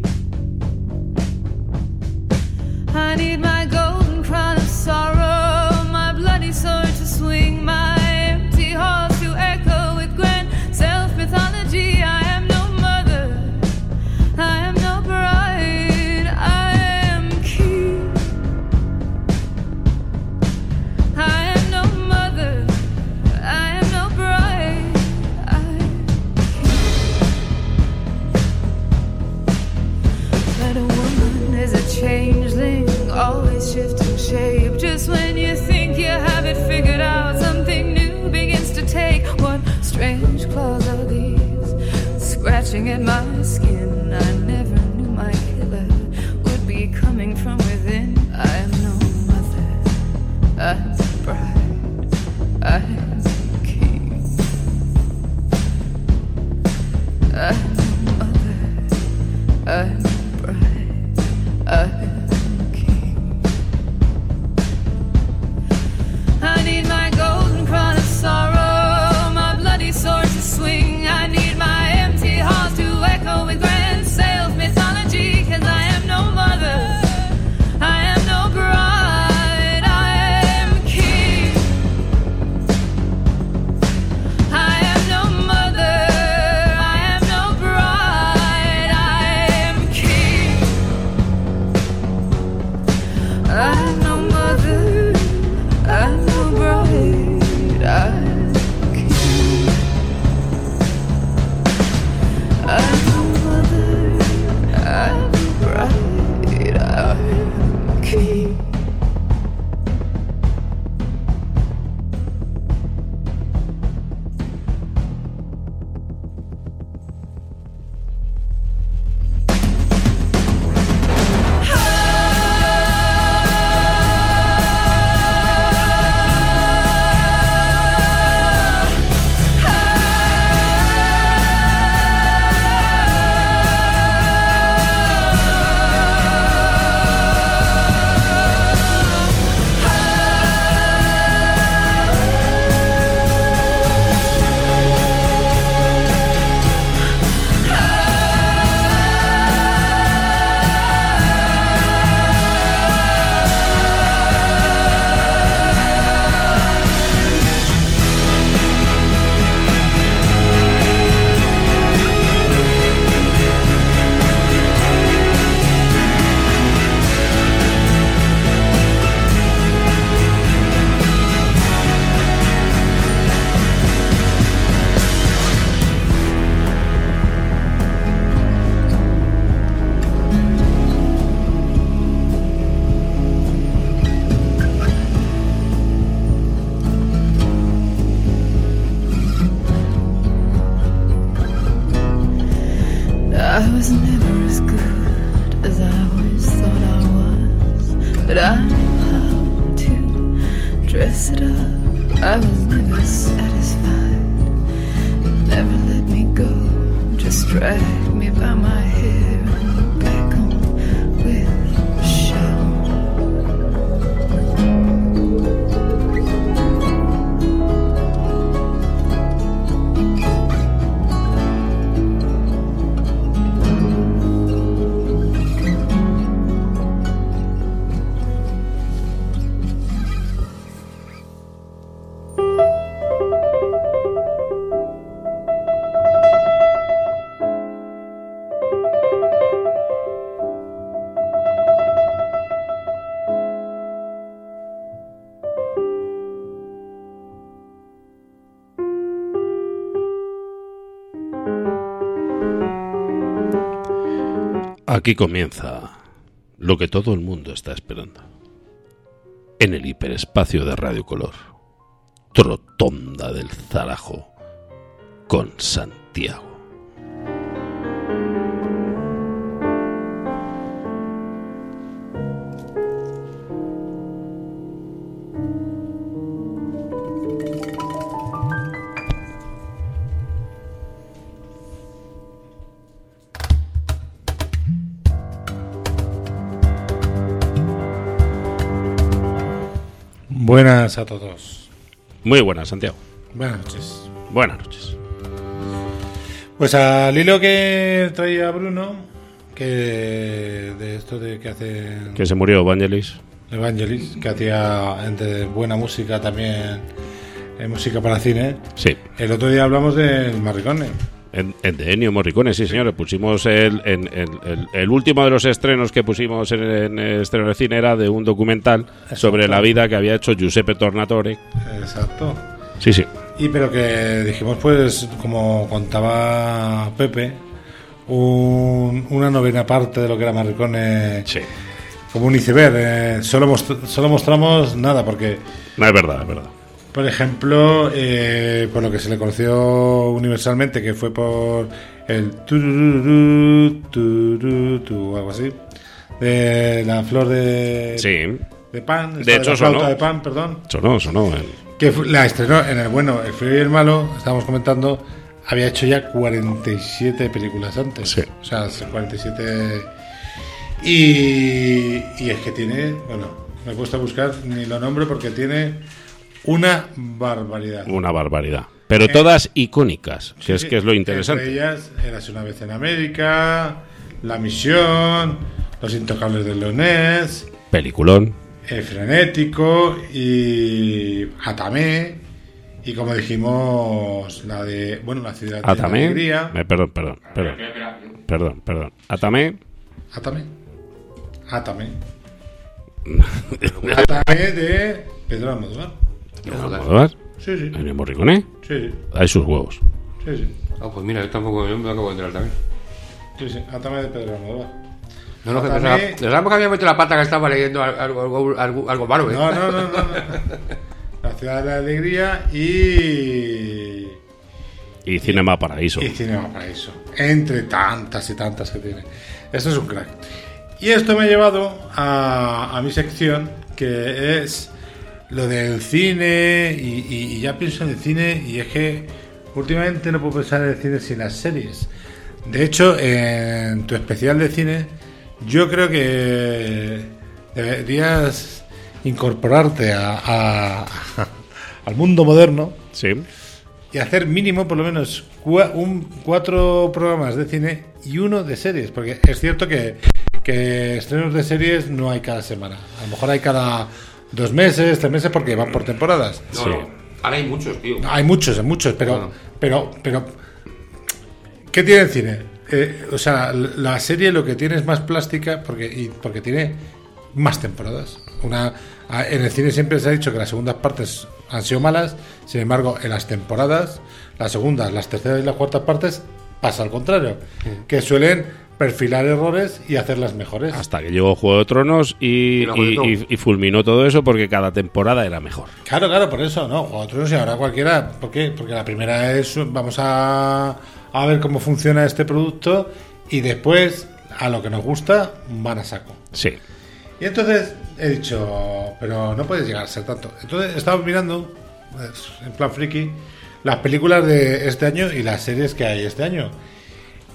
I need my golden crown of sorrow, my bloody sword to swing, my empty halls to echo with grand self-mythology. I am no mother, I am no bride, I am king. I am no mother, I am no bride, but a woman is a changeling, always shifting shape. Just when you think you have it figured out, something new begins to take. What strange claws are these, scratching at my skin? I never knew my killer would be coming from within. I am no mother, I'm a bride, I'm a king. I'm no mother, I'm a bride, I'm I need my golden crown of sorrow, my bloody sword to swing. I need my empty halls to echo with grand sales mythology. Cause I am no mother, I am no bride, I am king. drag me by my hair and back home with Michelle. Aquí comienza lo que todo el mundo está esperando. En el hiperespacio de Radio Color, Trotonda del Zarajo, con Santiago. Buenas a todos. Muy buenas, Santiago. Buenas noches. Buenas noches. Pues al hilo que traía Bruno, que de esto de que hace... Que se murió Evangelis. Evangelis, que hacía entre buena música también, eh, música para cine. Sí. El otro día hablamos del Morricone. En, en de Ennio Morricone, sí, señores. Pusimos el, en, el, el, el último de los estrenos que pusimos en, en el estreno de cine era de un documental. Exacto. Sobre la vida que había hecho Giuseppe Tornatore. Exacto. Sí, sí. Y pero que dijimos, pues, como contaba Pepe, un, una novena parte de lo que era Morricone. Sí. Como un iceberg. Eh, solo, most- solo mostramos nada, porque... No, es verdad, es verdad. Por ejemplo, eh, por lo que se le conoció universalmente, que fue por el tururú, tururú, o algo así, de la flor de, sí. de pan, de hecho, de la flauta sonó. de pan, perdón. Sonó, sonó. El... Que la estrenó en el bueno, el frío y el malo, estábamos comentando, había hecho ya cuarenta y siete películas antes. Sí. O sea, cuarenta y siete... Y, y es que tiene, bueno, me he puesto a buscar, ni lo nombro porque tiene... Una barbaridad. Una barbaridad. Pero eh, todas icónicas, que sí, es que es lo interesante. Entre ellas, Érase una vez en América, La Misión, Los Intocables de Leonés, Peliculón, El Frenético y Atame. Y como dijimos, la de, bueno, La Ciudad de Atame. la Alegría. Eh, perdón, perdón, perdón. Perdón, perdón. Atame. Atame. Atame. Atame de Pedro Almodóvar. ¿Almodóvar? Sí, sí. ¿En el Morricone? Sí, sí. Hay sus huevos. Sí, sí. Ah, pues mira, yo tampoco yo me acabo de enterar también. Sí, sí. Atame de Pedro Almodóvar. No, no, que pensaba, pensaba que había metido la pata que estaba leyendo algo, algo, algo, algo malo, ¿eh? No, no, no, no, no. La Ciudad de la Alegría y... Y Cinema Paraíso. Y Cinema Paraíso. Entre tantas y tantas que tiene. Esto es un crack. Y esto me ha llevado a, a mi sección, que es lo del cine. Y, y, y ya pienso en el cine, y es que últimamente no puedo pensar en el cine sin las series. De hecho, en tu especial de cine, yo creo que deberías incorporarte a, a, a, al mundo moderno. Sí. Y hacer mínimo, por lo menos, cua, un, cuatro programas de cine y uno de series. Porque es cierto que, que estrenos de series no hay cada semana. A lo mejor hay cada dos meses, tres meses, porque van por temporadas. No, sí. no. Ahora hay muchos, tío. Hay muchos, hay muchos, pero... Bueno. pero, pero ¿qué tiene el cine? Eh, o sea, la serie lo que tiene es más plástica porque, y porque tiene más temporadas. Una, en el cine siempre se ha dicho que las segundas partes han sido malas, sin embargo, en las temporadas, las segundas, las terceras y las cuartas partes pasa al contrario, sí. que suelen perfilar errores y hacerlas mejores. Hasta que llegó Juego de Tronos y, y, y, y fulminó todo eso porque cada temporada era mejor. Claro, claro, por eso, ¿no? Juego de Tronos y ahora cualquiera. ¿Por qué? Porque la primera es, vamos a, a ver cómo funciona este producto y después, a lo que nos gusta, van a saco. Sí. Y entonces he dicho, pero no puedes llegar a ser tanto. Entonces estaba mirando, pues, en plan friki, las películas de este año y las series que hay este año.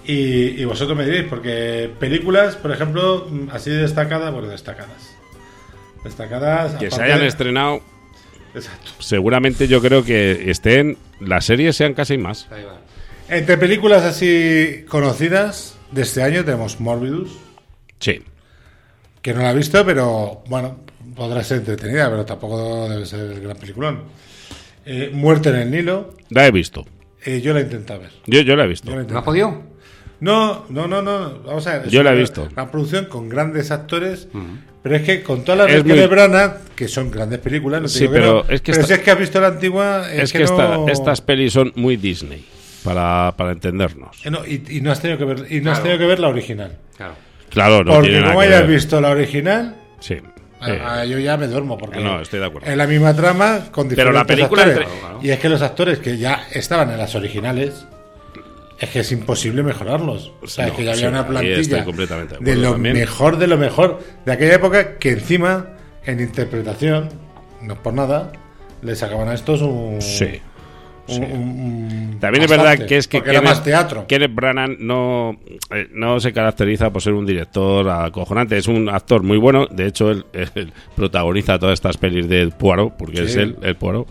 Y, y vosotros me diréis, porque películas, por ejemplo, así destacadas, bueno, destacadas. Destacadas. Que se aparte- hayan estrenado. Exacto. Seguramente yo creo que estén. Las series sean casi más. Entre películas así conocidas de este año tenemos Morbidus. Sí. Que no la he visto, pero bueno, podrá ser entretenida, pero tampoco debe ser el gran peliculón. Eh, Muerte en el Nilo. La he visto. Eh, yo la he intentado ver. Yo, yo la he visto. Yo la he ¿No intentado. has podido? No, no, no, no. Vamos a ver. es Yo la he una visto. gran producción con grandes actores. Pero es que con todas las Es de Kenneth muy- Branagh, que son grandes películas, no te Sí, digo que pero no, es que pero esta- si es que has visto la antigua, es, Es que, que, esta- no... estas pelis son muy Disney. Para, para entendernos. Eh, no, y, y no has tenido que ver, y no has Claro. tenido que ver la original. Claro. Claro, no Porque tiene nada como que hayas ver. visto la original, Sí. ah, Eh, ah, yo ya me duermo porque No, estoy de acuerdo. es la misma trama con diferentes Pero la película actores. entre- Y es que los actores que ya estaban en las originales, es que es imposible mejorarlos. O sea, No, es que ya sí, había una ahí plantilla estoy completamente de de acuerdo lo también. mejor de lo mejor de aquella época, que encima en interpretación, no por nada, le sacaban a estos un... Sí. un- Sí. un- un- También es bastante, verdad que es que porque era más teatro. Kenneth Branagh no, eh, no se caracteriza por ser un director acojonante. Es un actor muy bueno. De hecho, él, él protagoniza todas estas pelis de Poirot, porque Sí. es él, el Poirot.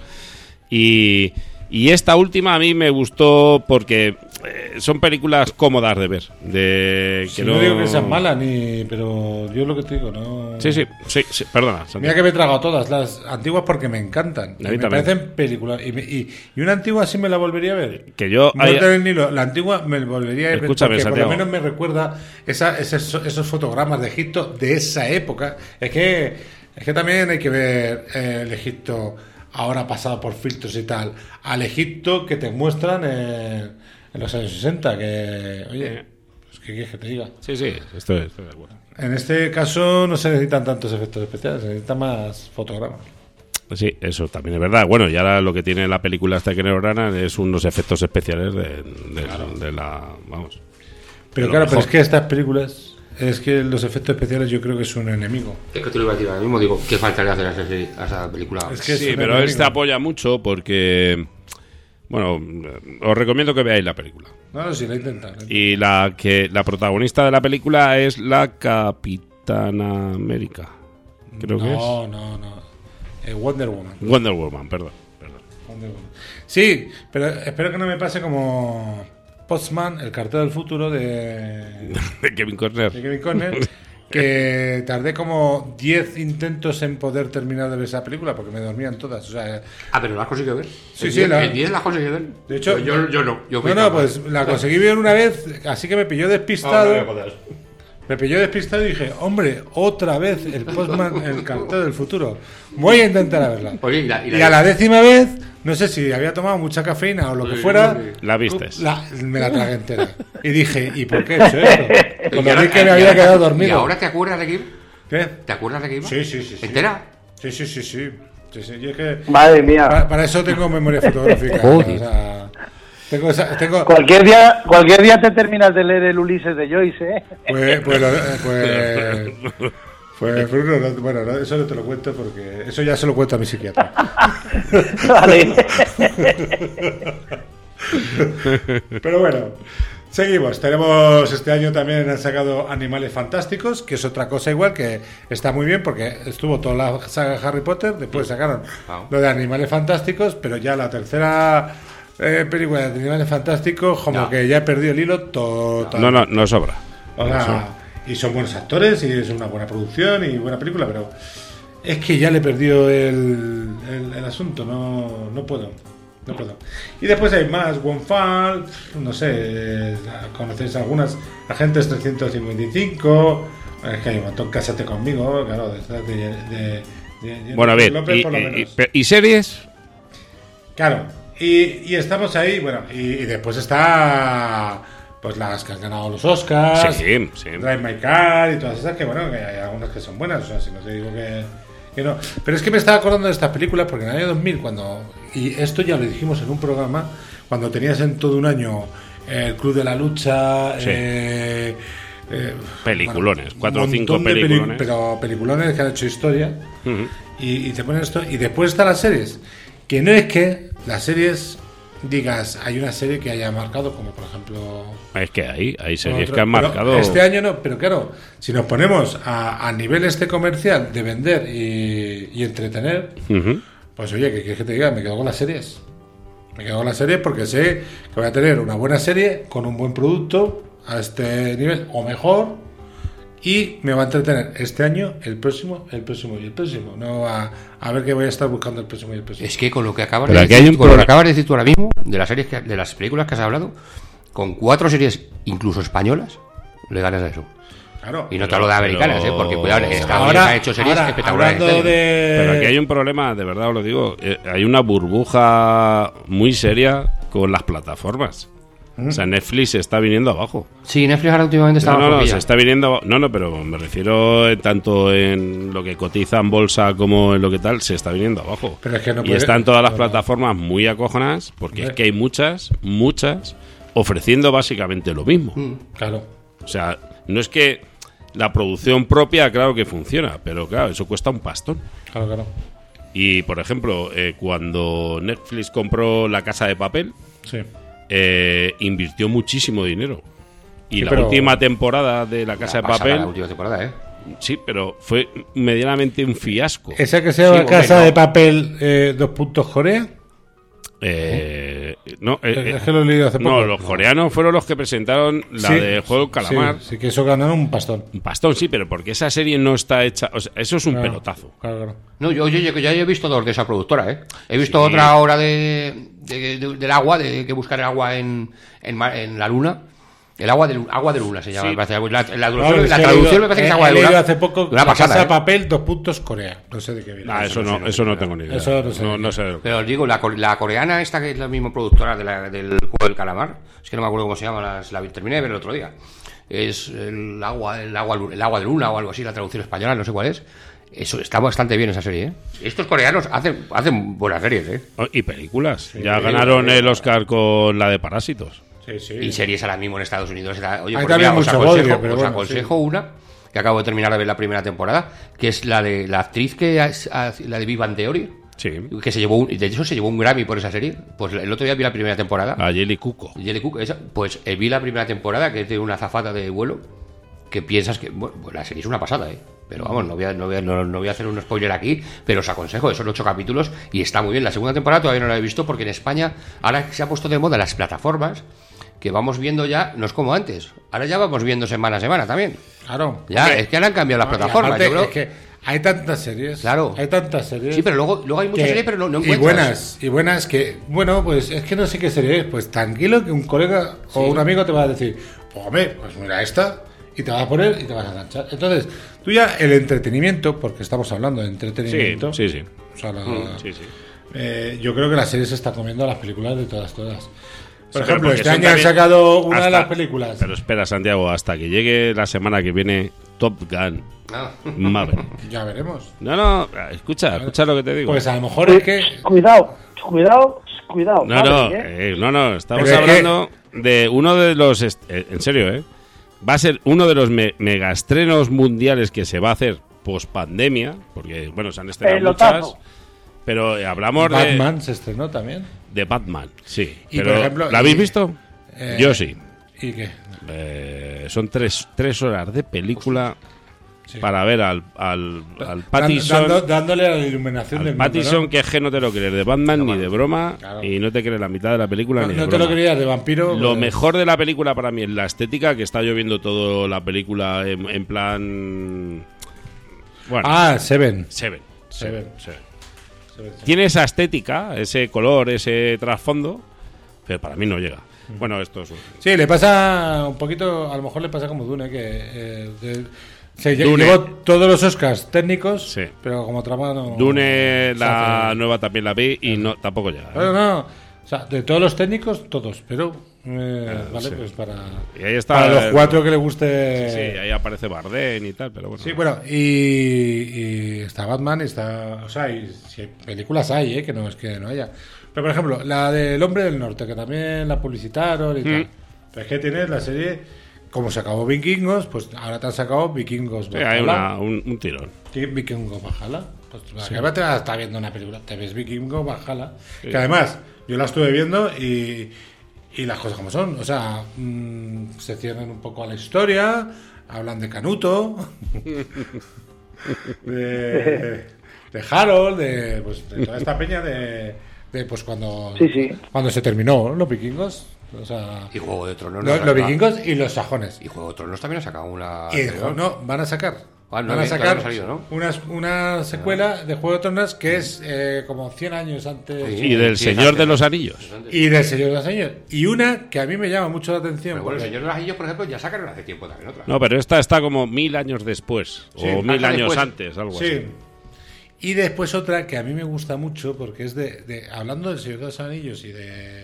Y, y esta última a mí me gustó porque eh, son películas cómodas de ver. De, Si que no... no digo que sean malas, ni, pero yo lo que te digo, no... Sí, sí, sí, sí, perdona. Santiago. Mira que me he tragado todas las antiguas porque me encantan. A Y mí me también. parecen películas. Y, me- y, y una antigua sí me la volvería a ver. Que yo Muerte haya- en el Nilo, la antigua me volvería a ver Escúchame, porque por lo Santiago. menos me recuerda esa, esos, esos fotogramas de Egipto de esa época. Es que, es que también hay que ver eh, el Egipto ahora pasado por filtros y tal, al Egipto que te muestran en, en los años sesenta. Que, oye, pues, ¿qué quieres que te diga? Sí, sí, estoy, estoy de acuerdo. En este caso no se necesitan tantos efectos especiales, se necesitan más fotogramas. Sí, eso también es verdad. Bueno, y ahora lo que tiene la película esta que Branagh es unos efectos especiales de, de- de la... Vamos. Pero de lo claro, pero mejor. es que estas películas, es que los efectos especiales yo creo que es un enemigo. Es que te lo iba a decir ahora mismo, digo, ¿qué faltaría hacer a esa, serie- a esa película? Es que es Sí, un pero él enemigo. se apoya mucho porque... Bueno, os recomiendo que veáis la película. No, no, sí, la intentan. Y la que la protagonista de la película es la Capitana América. Creo que es. No, no, no. Eh, Wonder Woman. Wonder Woman, perdón. perdón. Wonder Woman. Sí, pero espero que no me pase como Postman, el cartel del futuro de, De Kevin Costner. de Kevin Conner, que tardé como diez intentos en poder terminar de ver esa película porque me dormían todas. O sea, Ah, pero la has conseguido ver. Sí, ¿El sí, diez- la- ¿El diez la has conseguido ver? de hecho, yo, yo no. Yo fui no, no, capaz. pues la conseguí ver una vez, así que me pilló despistado. No, no me jodas. Me pilló despistado y dije, hombre, otra vez el Postman, el cartel del futuro. Voy a intentar a verla. Oye, y la- y y, la- a la décima vez, no sé si había tomado mucha cafeína o lo que Sí, fuera, sí, La vistes. la- me la tragué entera. Y dije, ¿y por qué he hecho esto? Y Cuando ahora- vi que me y había ahora- quedado ¿Y dormido. ahora te acuerdas de Kim? ¿Qué? ¿Te acuerdas de Kim? Sí, sí, sí, sí. ¿Entera? Sí, sí, sí, sí. Sí, sí, yo es que- Madre mía. Para, para eso tengo memoria fotográfica. Joder. O sea, tengo, esa- tengo, Cualquier día, cualquier día te terminas de leer el Ulises de Joyce, ¿eh? Pues, pues, lo- pues, pues, Bruno, no- bueno, no, eso no te lo cuento porque eso ya se lo cuento a mi psiquiatra. Vale. Pero bueno, seguimos. Tenemos este año también han sacado Animales Fantásticos, que es otra cosa igual que está muy bien porque estuvo toda la saga de Harry Potter, después sacaron lo de Animales Fantásticos, pero ya la tercera eh, película de Animales Fantásticos como No. que ya he perdido el hilo total. No, no, no sobra. O sea, y son buenos actores y es una buena producción y buena película, pero es que ya le perdió el, el, el asunto, no, no puedo. No puedo. Y después hay más, Wonfall, no sé, conocéis algunas, Agentes trescientos cincuenta y cinco, es que hay un montón, Cásate conmigo, claro, de, de, de, de- de Bueno, a ver, López, y, por lo y- menos. y- ¿y series? Claro, y, y estamos ahí, bueno, y, y después está pues las que han ganado los Oscars, Sí, sí. Drive My Car y todas esas que bueno, que hay algunas que son buenas, o sea, si no te digo que, que no. Pero es que me estaba acordando de estas películas porque en el año dos mil, cuando, y esto ya lo dijimos en un programa, cuando tenías en todo un año el Club de la Lucha, Sí. eh, eh, Peliculones, bueno, cuatro o un cinco montón de peli- peliculones. pero peliculones que han hecho historia. Ujú. Y, y te ponen esto y después están las series, que no es que las series digas, hay una serie que haya marcado, como por ejemplo... Es que hay, hay series otro, que han marcado... Este año no, pero claro, si nos ponemos a, a nivel este comercial de vender y, y entretener, uh-huh. pues oye, ¿qué quieres que te diga? Me quedo con las series. Me quedo con las series porque sé que voy a tener una buena serie con un buen producto a este nivel o mejor y me va a entretener este año, el próximo, el próximo y el próximo. No a, a ver qué voy a estar buscando el próximo y el próximo. Es que con lo que acabas, de decir, con lo que acabas de decir tú ahora mismo, de las series que, de las películas que has hablado, con cuatro series, incluso españolas, le ganas a eso. Claro, y no te hablo de americanas, pero... ¿eh? Porque cuidado, en Estados Unidos ha hecho series ahora, espectaculares. De... Pero aquí hay un problema, de verdad os lo digo. Eh, hay una burbuja muy seria con las plataformas. Mm. O sea, Netflix se está viniendo abajo. Sí, Netflix ahora últimamente está no, abajo. No, no, se está viniendo. No, no, pero me refiero en tanto en lo que cotiza en bolsa como en lo que tal, se está viniendo abajo. Pero es que no y puede... están todas las no, plataformas muy acojonadas porque es que hay muchas, muchas ofreciendo básicamente lo mismo. Mm. Claro. O sea, no es que la producción propia, claro que funciona, pero claro, eso cuesta un pastón. Claro, claro. Y, por ejemplo, eh, cuando Netflix compró La Casa de Papel, sí. eh, invirtió muchísimo dinero. Y sí, la pero... última temporada de La Casa la de Papel... La última temporada, ¿eh? Sí, pero fue medianamente un fiasco. ¿Esa que se llama sí, Casa no. de Papel eh, dos puntos Corea? Eh, no, eh, es que lo he leído hace poco. No, los coreanos fueron los que presentaron la sí, de Juego del Calamar. Sí, sí, que eso ganaron un pastón. Un pastón, sí, pero porque esa serie no está hecha. O sea, eso es un claro, pelotazo. Claro, claro. No, yo, yo, yo ya he visto dos de esa productora, ¿eh? He visto sí. otra hora de, de, de, del agua, de que buscar el agua en, en, en la luna. El agua de, agua de luna se llama. Sí. Me parece. La, la, la, no, la traducción me parece que es agua de luna. hace poco una La pasada, Casa ¿eh? de Papel, dos puntos Corea. No sé de qué viene. Ah, eso, eso no, eso no tengo ni idea. Eso no sé. No, no sé. Pero os digo, la, la coreana esta que es la misma productora de la, del Juego del Calamar, es que no me acuerdo cómo se llama, la, la terminé de ver el otro día. Es el agua, el agua, el agua de luna o algo así, la traducción española, no sé cuál es. Eso está bastante bien esa serie, ¿eh? Estos coreanos hacen, hacen buenas series, ¿eh? Oh, y películas. Sí, ya sí, ganaron sí, el Oscar con la de Parásitos. Sí, sí. Y series ahora mismo en Estados Unidos. Oye, Hay pues mira, os aconsejo, bodrio, pero os bueno, aconsejo sí. una que acabo de terminar de ver la primera temporada, que es la de la actriz que es, la de Big Bang Theory. Sí. Que se llevó un, de hecho se llevó un Grammy por esa serie. Pues el otro día vi la primera temporada. A Jelly Cuco. Jelly Cuco, esa, pues eh, vi la primera temporada, que es de una azafata de vuelo, que piensas que bueno, la serie es una pasada, ¿eh? Pero vamos, no voy, a, no, voy a, no, no voy a hacer un spoiler aquí, pero os aconsejo, son ocho capítulos y está muy bien. La segunda temporada todavía no la he visto porque en España ahora se ha puesto de moda las plataformas, que vamos viendo ya, no es como antes, ahora ya vamos viendo semana a semana también. Claro. Ya, okay. Es que ahora han cambiado las no, plataformas. Aparte, yo creo es que hay tantas series. Claro. Hay tantas series. Sí, pero luego, luego hay muchas que, series, pero no, no encuentras. Y buenas, y buenas que, bueno, pues es que no sé qué serie es. Pues tranquilo que un colega sí. o un amigo te va a decir, pues hombre, pues mira esta, y te vas a poner y te vas a enganchar. Entonces, tú ya el entretenimiento, porque estamos hablando de entretenimiento. Sí, sí, sí. O sea, la, mm, sí, sí. Eh, yo creo que la serie se está comiendo a las películas de todas, todas. Por sí, ejemplo, este año han sacado una hasta, de las películas. Pero espera, Santiago, hasta que llegue la semana que viene Top Gun. No. Maverick. Ya veremos. No, no, escucha, escucha lo que te digo. Pues a lo mejor es que... Cuidado, cuidado, cuidado. No, no, Maverick, ¿eh? eh, no, no, estamos Pero hablando que... de uno de los... Est- eh, en serio, ¿eh? Va a ser uno de los me- megaestrenos mundiales que se va a hacer post-pandemia, porque, bueno, se han estrenado Pelotazo. muchas... Pero eh, hablamos Batman de... Batman se estrenó también. De Batman, sí. Y pero, por ejemplo, ¿la habéis y, visto? Eh, Yo sí. ¿Y qué? Eh, son tres, tres horas de película sí. para ver al, al, al Pattinson. Dando, dándole a la iluminación al del Pattinson, mundo, ¿no? que es que no te lo crees de Batman no, ni de broma, claro. y no te crees la mitad de la película No, ni no de te broma. lo creías de vampiro. Lo pues... mejor de la película para mí es la estética, que está lloviendo toda la película en, en plan... Bueno, ah, Seven. Seven. Seven. Seven. Seven. Tiene esa estética, ese color, ese trasfondo, pero para mí no llega. Bueno, esto es un... Sí, le pasa un poquito, a lo mejor le pasa como Dune, que eh, de, se Dune. llevó todos los Oscars técnicos, sí. pero como trama no... Dune, la hace... nueva también la vi y no tampoco llega. ¿eh? Pero no, o sea, de todos los técnicos, todos, pero... Eh, eh, vale, sí. pues para, y ahí está, para los eh, cuatro que le guste... Sí, sí, ahí aparece Bardem y tal, pero bueno. Sí, bueno, y, y está Batman, y está... O sea, y, si películas hay, ¿eh? Que no es que no haya... Pero, por ejemplo, la del Hombre del Norte, que también la publicitaron y mm. tal. Pero es que tienes la serie, como se acabó Vikingos, pues ahora te han sacado Vikingos. Sí, hay una, un, un tirón. Vikingos Valhalla. Pues sí. te vas a estar viendo una película, te ves Vikingos Valhalla. Sí. Que además, Yo la estuve viendo y, y las cosas como son. O sea, mmm, se cierran un poco a la historia, hablan de Canuto, de, de Harold, de, pues, de toda esta peña de, de pues cuando, sí, sí. cuando se terminó los vikingos. O sea, y Juego de Tronos. Los, los vikingos y los sajones. Y Juego de Tronos también ha sacado una. Y el, no, van a sacar. Ah, no, van a sacar no salido, ¿no? una, una secuela de Juego de Tronos que es eh, como cien años antes. Sí, y del sí, Señor de los Anillos. Y del Señor de los Anillos. Y una que a mí me llama mucho la atención. Pero bueno, porque... el Señor de los Anillos, por ejemplo, ya sacaron hace tiempo también otra. No, pero esta está como mil años después. Sí, o mil años después. Antes, algo sí. así. Y después otra que a mí me gusta mucho porque es de. de hablando del Señor de los Anillos y de.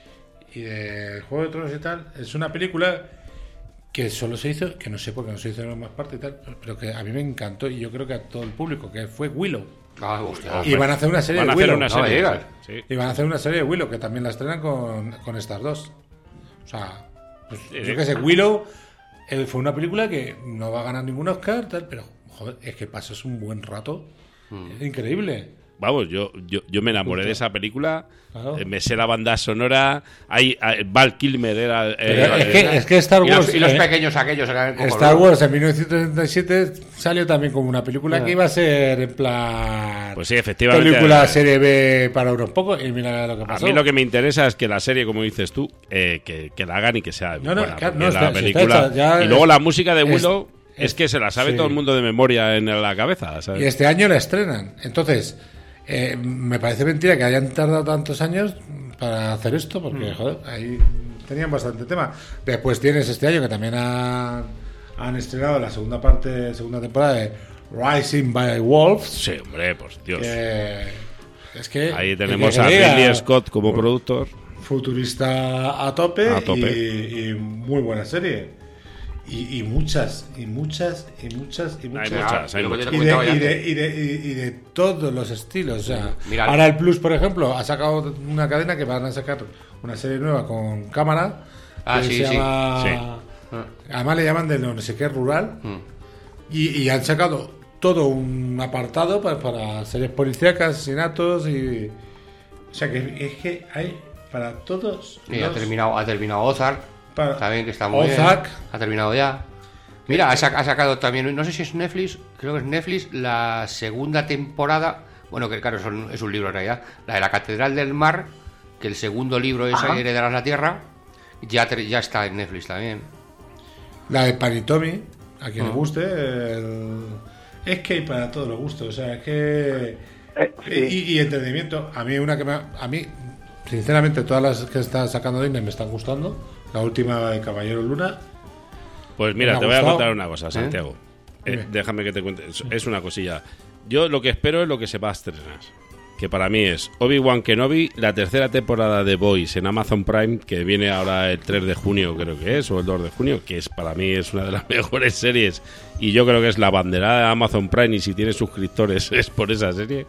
Y de Juego de Tronos y tal. Es una película. Que solo se hizo, que no sé por qué no se hizo en más parte y tal, pero que a mí me encantó y yo creo que a todo el público, que fue Willow. Ah, hostia, y van a hacer una serie van de a Willow. Una serie, no, sí. Y van a hacer una serie de Willow, que también la estrenan con, con estas dos. O sea, pues, sí, yo qué sé, Willow eh, fue una película que no va a ganar ningún Oscar, tal, pero joder, es que pasas un buen rato. Mm. Es increíble. Vamos, yo, yo, yo me enamoré de esa película, claro. eh, me sé la banda sonora, hay, hay Val Kilmer era... Eh, es, que, es que Star Wars... Y los, y los eh, pequeños aquellos... Eran Star Wars en mil novecientos setenta y siete salió también como una película ah. que iba a ser en plan... Pues sí, efectivamente. Película serie B para unos pocos y mira lo que pasó. A mí lo que me interesa es que la serie, como dices tú, eh, que, que la hagan y que sea no, no, buena. Claro, no, la está, película, está hecha, y luego la música de es, Willow es, es que se la sabe sí. todo el mundo de memoria en la cabeza, ¿sabes? Y este año la estrenan. Entonces... Eh, me parece mentira que hayan tardado tantos años para hacer esto, porque, mm. joder, ahí tenían bastante tema. Después tienes este año que también han, han estrenado la segunda parte, segunda temporada de Rising by Wolves. Sí, hombre, pues Dios. Que, es que ahí tenemos a Ridley Scott como productor. Futurista a tope, a tope. Y, y muy buena serie. Y, y muchas, y muchas, y muchas, y muchas. Hay muchas, hay muchas. Y, de, y, de, y, de, y, y de todos los estilos. O sea, Mira, ahora el Plus, por ejemplo, ha sacado una cadena que van a sacar una serie nueva con cámara. Ah, que sí, se sí. llama, sí. Además le llaman de no sé qué rural. Mm. Y, y han sacado todo un apartado para, para series policíacas, asesinatos y. O sea, que es que hay para todos. Sí, los... ha terminado, ha terminado Ozark. Para también que está muy Ozark. bien. Ha terminado ya. Mira, ha, sac- ha sacado también, no sé si es Netflix, creo que es Netflix, la segunda temporada, bueno, que claro, es un, es un libro en realidad, la de la Catedral del Mar, que el segundo libro es Ajá. Heredarás la Tierra, ya, te, ya está en Netflix también. La de Panitomi, a quien uh-huh. le guste, el... es que hay para todos los gustos, o sea, es que... Eh, sí. y, y entretenimiento, a mí una que me... A mí, sinceramente, todas las que está sacando Disney me están gustando. La última de Caballero Luna. Pues mira, te voy a contar una cosa, Santiago. ¿Eh? Eh, déjame que te cuente. Es, es una cosilla. Yo lo que espero es lo que se va a estrenar. Que para mí es Obi-Wan Kenobi, la tercera temporada de Boys en Amazon Prime, que viene ahora el tres de junio, creo que es, o el dos de junio, que es para mí es una de las mejores series. Y yo creo que es la banderada de Amazon Prime, y si tiene suscriptores es por esa serie.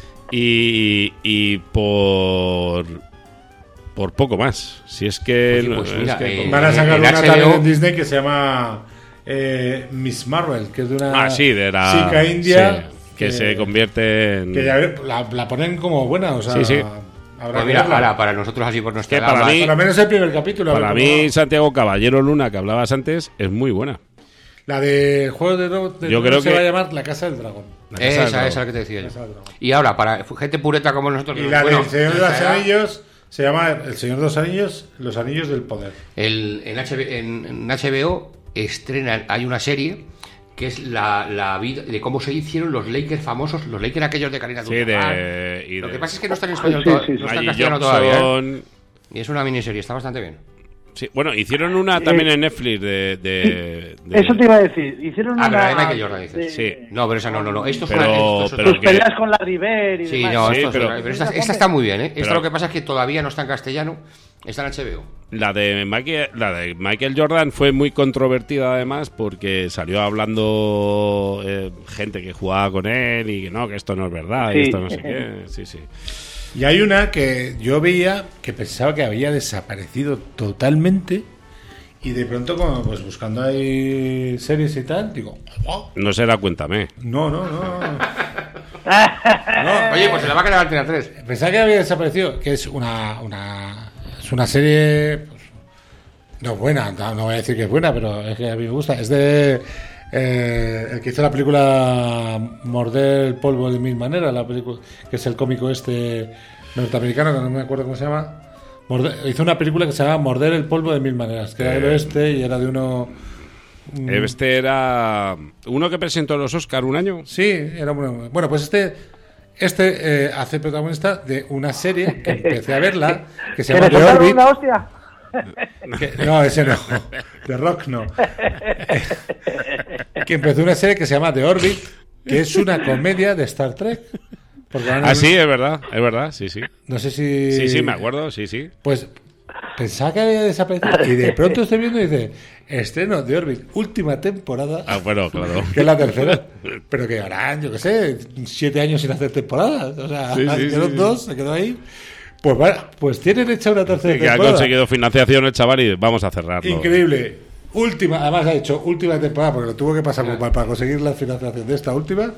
Y, y por... por poco más. Si es que, Oye, pues no, mira, es que eh, van a sacar en una H B O también en Disney que se llama eh, Miss Marvel, que es de una ah, sí, de la chica india sí, que, que se convierte en que ya la, la ponen como buena, o sea, sí, sí. Habrá pues que mira, verla. ahora para nosotros así por nuestra que edad, para más- mí- por lo menos el primer capítulo. para a ver cómo mí va. Santiago Caballero Luna, que hablabas antes, es muy buena. La de Juego de Tronos Yo creo se que- va a llamar La Casa del Dragón. La Casa del Esa, Dragón. esa es la que te decía yo. Casa del Dragón. Y ahora, para gente pureta como nosotros... Y la bueno, del Señor de nuestra los edad, Anillos se llama El Señor de los Anillos, Los Anillos del Poder. El, en, H B, en, en H B O estrena, hay una serie que es la, la vida de cómo se hicieron los Lakers famosos, los Lakers aquellos de Karina Sí, de, y Lo de que pasa es que no está en español, Sí, to- sí, sí. no está en Magic castellano todavía. ¿eh? Johnson. Y es una miniserie, está bastante bien. Sí, bueno, hicieron una también en Netflix de, de, de- Eso te iba a decir. Hicieron Ah, una... pero la de Michael Jordan, dices. de- Sí. No, pero esa no, no, no. Esto es Pero- una- esto es pero Tus que- peleas con la River y Sí, demás. no, Sí, esto es pero- otra- pero esta, esta está muy bien, ¿eh? Esto Pero- lo que pasa es que todavía no está en castellano, está en H B O. La de Michael, la de Michael Jordan fue muy controvertida además porque salió hablando eh, gente que jugaba con él y que no, que esto no es verdad y Sí. esto no sé qué. Sí, sí. Y hay una que yo veía que pensaba que había desaparecido totalmente y de pronto como pues buscando ahí series y tal, digo, oh, No será Cuéntame. no, no, no. No, oye, pues se la va a quedar Antena tres. Pensaba que había desaparecido, que es una, una es una serie pues, no buena, no, no voy a decir que es buena, pero es que a mí me gusta. Es de eh, el que hizo la película Morder el polvo de mil maneras, la película que es el cómico este norteamericano, que no me acuerdo cómo se llama. Morder, hizo una película que se llama Morder el polvo de mil maneras, que era del oeste y era de uno... Este era uno que presentó los Oscar un año. Sí, era bueno. Bueno, pues este este eh, hace protagonista de una serie que empecé a verla que se llama The Orbit. Una hostia? Que, no, ese no. The Rock no. Que empezó una serie que se llama The Orbit, que es una comedia de Star Trek. Ah, sí, es verdad, es verdad, sí, sí. No sé si... Sí, sí, me acuerdo, sí, sí. Pues pensaba que había desaparecido y de pronto estoy viendo y dice estreno de Orbit, última temporada. Ah, bueno, claro. Que es la tercera. Pero que harán, yo qué sé, siete años sin hacer temporadas. O sea, sí, sí, quedaron sí, dos, sí. se quedó ahí. Pues bueno, pues tienen hecha una tercera Sí, que temporada. ha conseguido financiación el chaval y vamos a cerrarlo. Increíble. Última, además ha hecho última temporada porque lo tuvo que pasar muy mal para conseguir la financiación de esta última.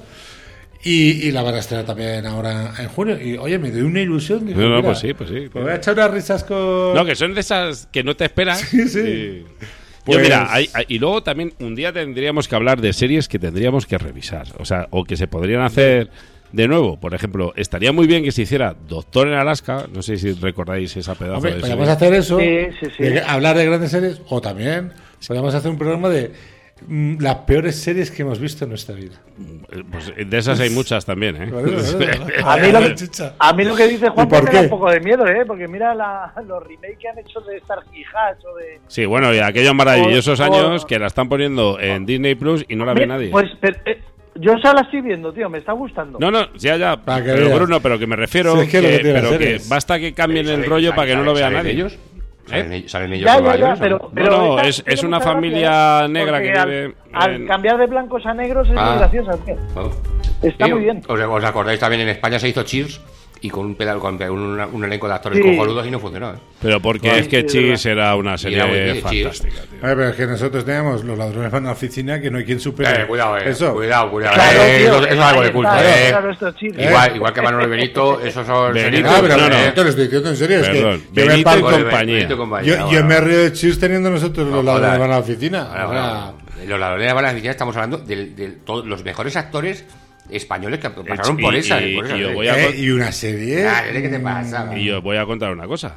Y, y la van a estrenar también ahora en junio. Y oye, me dio una ilusión. Digo, no, no, mira, pues sí, pues sí. Pues voy a echar unas risas con. No, que son de esas que no te esperas. Sí, sí. Y... Pues... Yo, mira, hay, hay, y luego también un día tendríamos que hablar de series que tendríamos que revisar. O sea, o que se podrían hacer de nuevo. Por ejemplo, estaría muy bien que se hiciera Doctor en Alaska. No sé si recordáis esa pedazo Hombre, de podríamos serie. hacer eso. Sí, sí, sí. De hablar de grandes series. O también podríamos hacer un programa de mm, las peores series que hemos visto en nuestra vida. Pues de esas hay muchas también, ¿eh? Vale, vale, vale. A mí, lo que, a mí lo que dice Juan ¿Y por me da qué? un poco de miedo, ¿eh? Porque mira la, los remakes que han hecho de Star Hatch o de... Sí, bueno, y aquellos maravillosos Por- años por- que la están poniendo en Disney Plus y no la ve nadie. Pues, pero, eh, yo ya la estoy viendo, tío, me está gustando. No, no, ya, ya. Para que Pero veas. Bruno, pero que me refiero Sí, es que que, lo que tiene pero las que series. basta que cambien el ¿Salen- rollo para que no lo vea salen nadie. ellos? ¿Eh? ¿Salen, ellos- salen ellos Ya, como ya, ya, ellos, ¿o pero, no? pero No, no, esta es- tiene es una mucha familia gracia, ¿eh? negra Porque que al, vive al en- cambiar de blancos a negros es Ah. muy graciosa, tío. Oh. Está Tío, muy bien. ¿Os, os acordáis también en España se hizo Cheers y con un pedal con un, un elenco de actores Sí. cojonudos y no funcionó, ¿eh? Pero porque Sí, es que sí, es Cheers era una serie Era muy bien, fantástica, tío. A ver, pero es que nosotros teníamos los ladrones van a la oficina que no hay quien supere. Eh, cuidado, eh. Eso. Cuidado, cuidado. Claro, eh, tío, eso, eso es algo de ahí culto, está, eh. claro, esto es Cheers. Igual, igual que Manuel Benito, esos son Benito, series- Ah, pero no, no. no, te lo estoy diciendo en serio. Es Perdón, que yo me Benito y parto- compañía. Benito y compañía, Yo, yo bueno. me río de Cheers teniendo nosotros los No, ladrones joder. van a la oficina. Bueno, O sea, bueno, los ladrones van a la oficina, estamos hablando de, de todos los mejores actores españoles que pasaron Y- por esa. y- por esa y yo serie. voy a- ¿eh? Y una serie. Ya, ¿qué te pasa? Y yo voy a contar una cosa.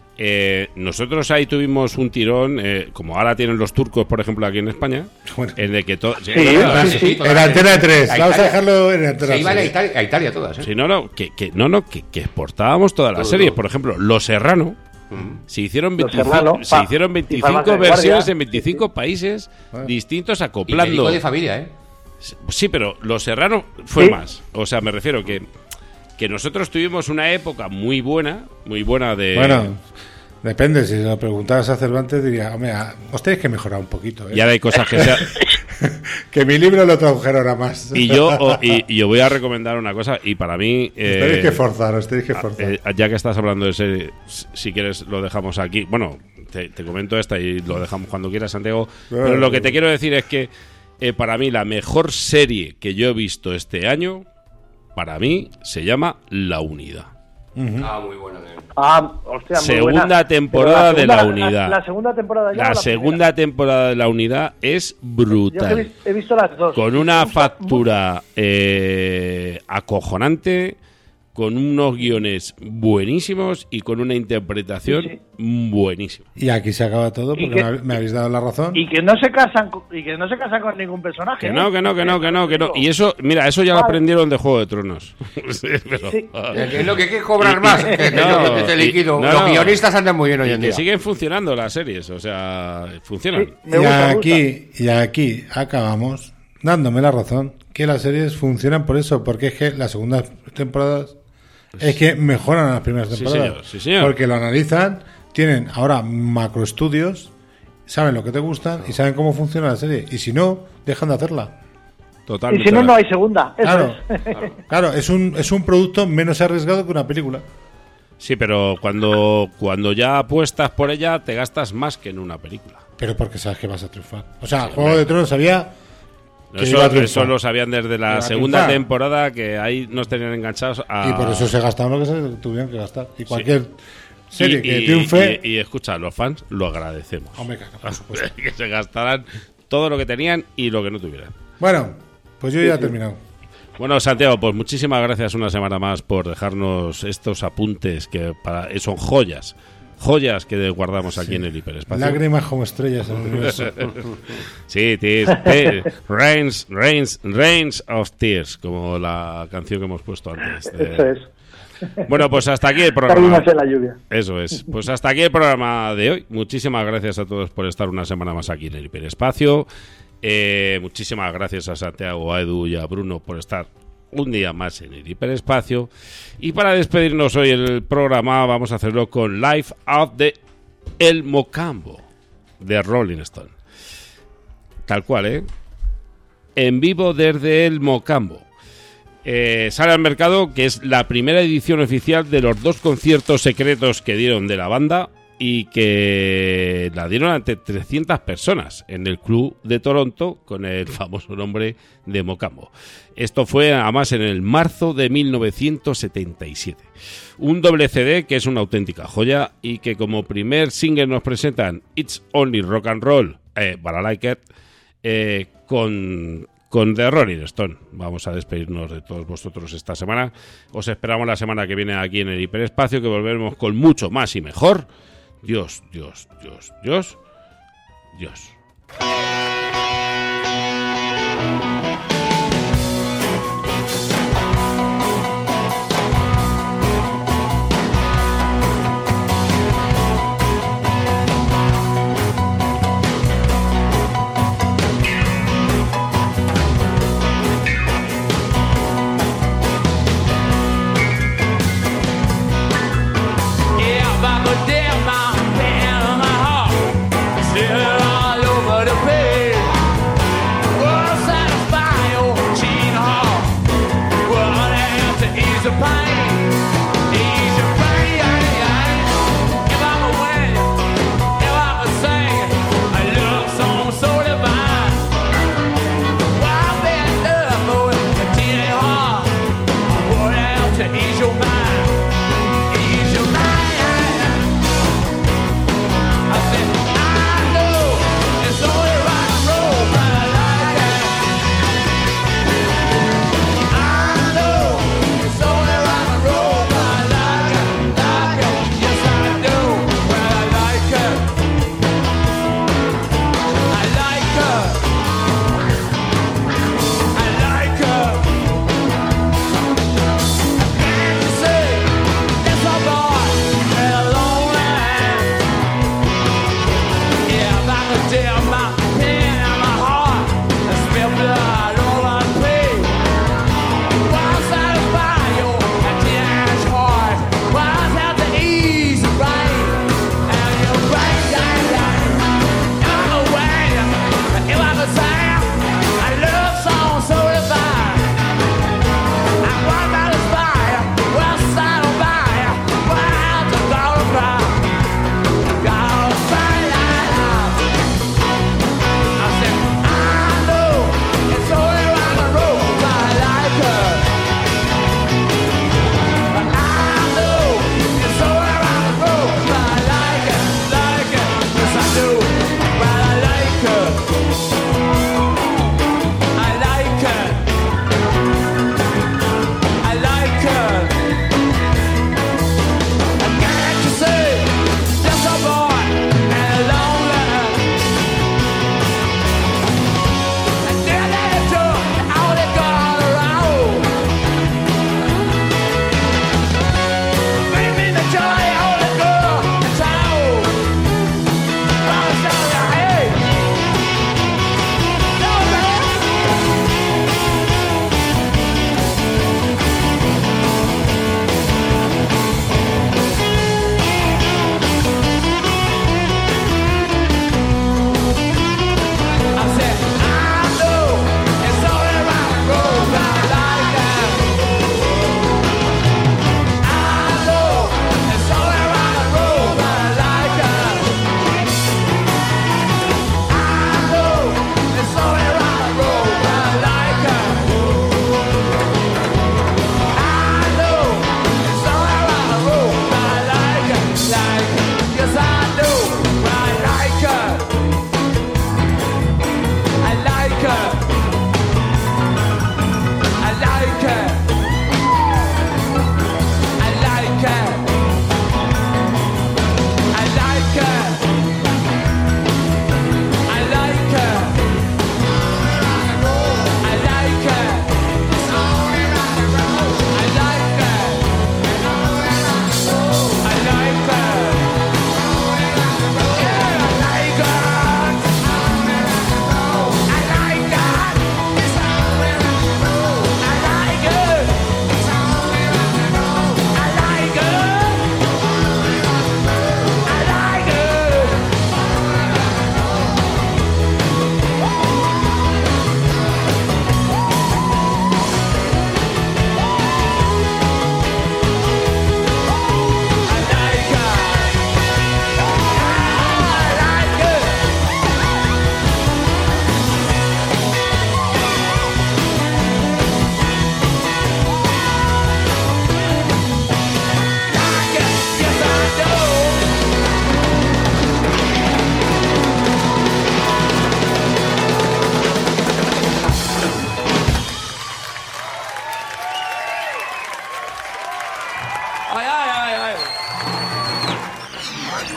Eh, nosotros ahí tuvimos un tirón, eh, como ahora tienen los turcos, por ejemplo, aquí en España, Bueno. en el que todo. Sí, sí, sí. En Antena tres. A Vamos a Italia. dejarlo en Antena Se iban a tres. Italia, a Italia todas, ¿eh? Sí, no, no, que, que, no, no, que, que exportábamos todas las Todo, series. todo. Por ejemplo, Los Serrano. Se hicieron Los veinticinco, Serrano, se pa- hicieron y veinticinco Farmacia de versiones Guardia. en veinticinco países Ah. distintos Y acoplando. médico de familia, ¿eh? Sí, pero Los Serrano fue Sí. más. O sea, me refiero que, que nosotros tuvimos una época muy buena, muy buena de. Bueno, depende. Si lo preguntabas a Cervantes, diría, hombre, a- os tenéis que mejorar un poquito. ¿eh? Y ahora hay cosas que se. Que mi libro lo tradujeron ahora más. Y yo, o- y, y yo voy a recomendar una cosa, y para mí. eh, Os tenéis que forzar, os tenéis que forzar. eh, ya que estás hablando de serie, si quieres lo dejamos aquí. Bueno, te, te comento esta y lo dejamos cuando quieras, Santiago. Claro. Pero lo que te quiero decir es que eh, para mí la mejor serie que yo he visto este año, para mí, se llama La Unidad. Ah, muy bueno. eh. Ah, hostia, muy Segunda buena. temporada Pero la de La segunda- Unidad. La, la segunda temporada ya. La o segunda temporada de La Unidad es primera? Yo brutal. he, vis- he visto las dos. Con una factura eh, acojonante, con unos guiones buenísimos y con una interpretación Sí, buenísima. Y aquí se acaba todo porque ¿Y qué? me, hab- me habéis dado la razón. Y que no se casan con, y que no se casan con ningún personaje. Que ¿eh? no, que no, que no, que no, que no. Y eso, mira, eso ya lo Vale. aprendieron de Juego de Tronos. Sí, pero- Sí. Eh, que es lo que hay que cobrar más. Que te, No, que te y- liquido. no, Los no. guionistas andan muy bien hoy Y en que día. siguen funcionando las series, o sea, funcionan. Sí, me y gusta, me aquí, y aquí acabamos dándome la razón que las series funcionan por eso, porque es que las segundas temporadas es que mejoran a las primeras Sí, temporadas. señor, sí, señor. Porque lo analizan, tienen ahora macroestudios, saben lo que te gustan y saben cómo funciona la serie. Y si no, dejan de hacerla. Totalmente. Y si no, no hay segunda. Eso Claro, es. claro, es un, es un producto menos arriesgado que una película. Sí, pero cuando, cuando ya apuestas por ella, te gastas más que en una película. Pero porque sabes que vas a triunfar. O sea, Juego de Tronos había que eso, iba a triunfar. eso lo sabían desde la Iba segunda triunfar. temporada, que ahí nos tenían enganchados a... Y por eso se gastaron lo que se tuvieron que gastar. Y cualquier sí. serie y, que y, triunfe... Y, y, y escucha, los fans lo agradecemos. Hombre, por supuesto. Que se gastaran todo lo que tenían y lo que no tuvieran. Bueno, pues yo ya he terminado. Bueno, Santiago, pues muchísimas gracias una semana más por dejarnos estos apuntes que para son joyas. Joyas que guardamos aquí sí. en el hiperespacio. Lágrimas como estrellas en el universo. Sí, tis, tis, rains, rains, rains of tears, como la canción que hemos puesto antes. De... Eso es. Bueno, pues hasta aquí el programa. Lágrimas en la lluvia. Eso es. Pues hasta aquí el programa de hoy. Muchísimas gracias a todos por estar una semana más aquí en el hiperespacio. Eh, muchísimas gracias a Santiago, a Edu y a Bruno por estar un día más en el hiperespacio. Y para despedirnos hoy el programa vamos a hacerlo con Life of the El Mocambo de Rolling Stone. Tal cual, ¿eh? En vivo desde el Mocambo. Eh, sale al mercado, que es la primera edición oficial de los dos conciertos secretos que dieron de la banda y que la dieron ante trescientas personas en el Club de Toronto con el famoso nombre de Mocambo. Esto fue además en el marzo de mil novecientos setenta y siete. Un doble C D que es una auténtica joya y que como primer single nos presentan It's Only Rock and Roll, eh, But I Like It, eh, con... con The Rolling Stone. Vamos a despedirnos de todos vosotros esta semana. Os esperamos la semana que viene aquí en el hiperespacio, que volveremos con mucho más y mejor. Dios, Dios, Dios, Dios, Dios. Still all over the place. Oh, satisfy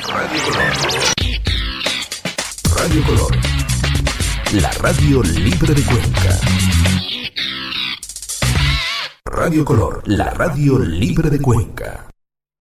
Radio Color. Radio Color. La radio libre de Cuenca. Radio Color, la radio libre de Cuenca.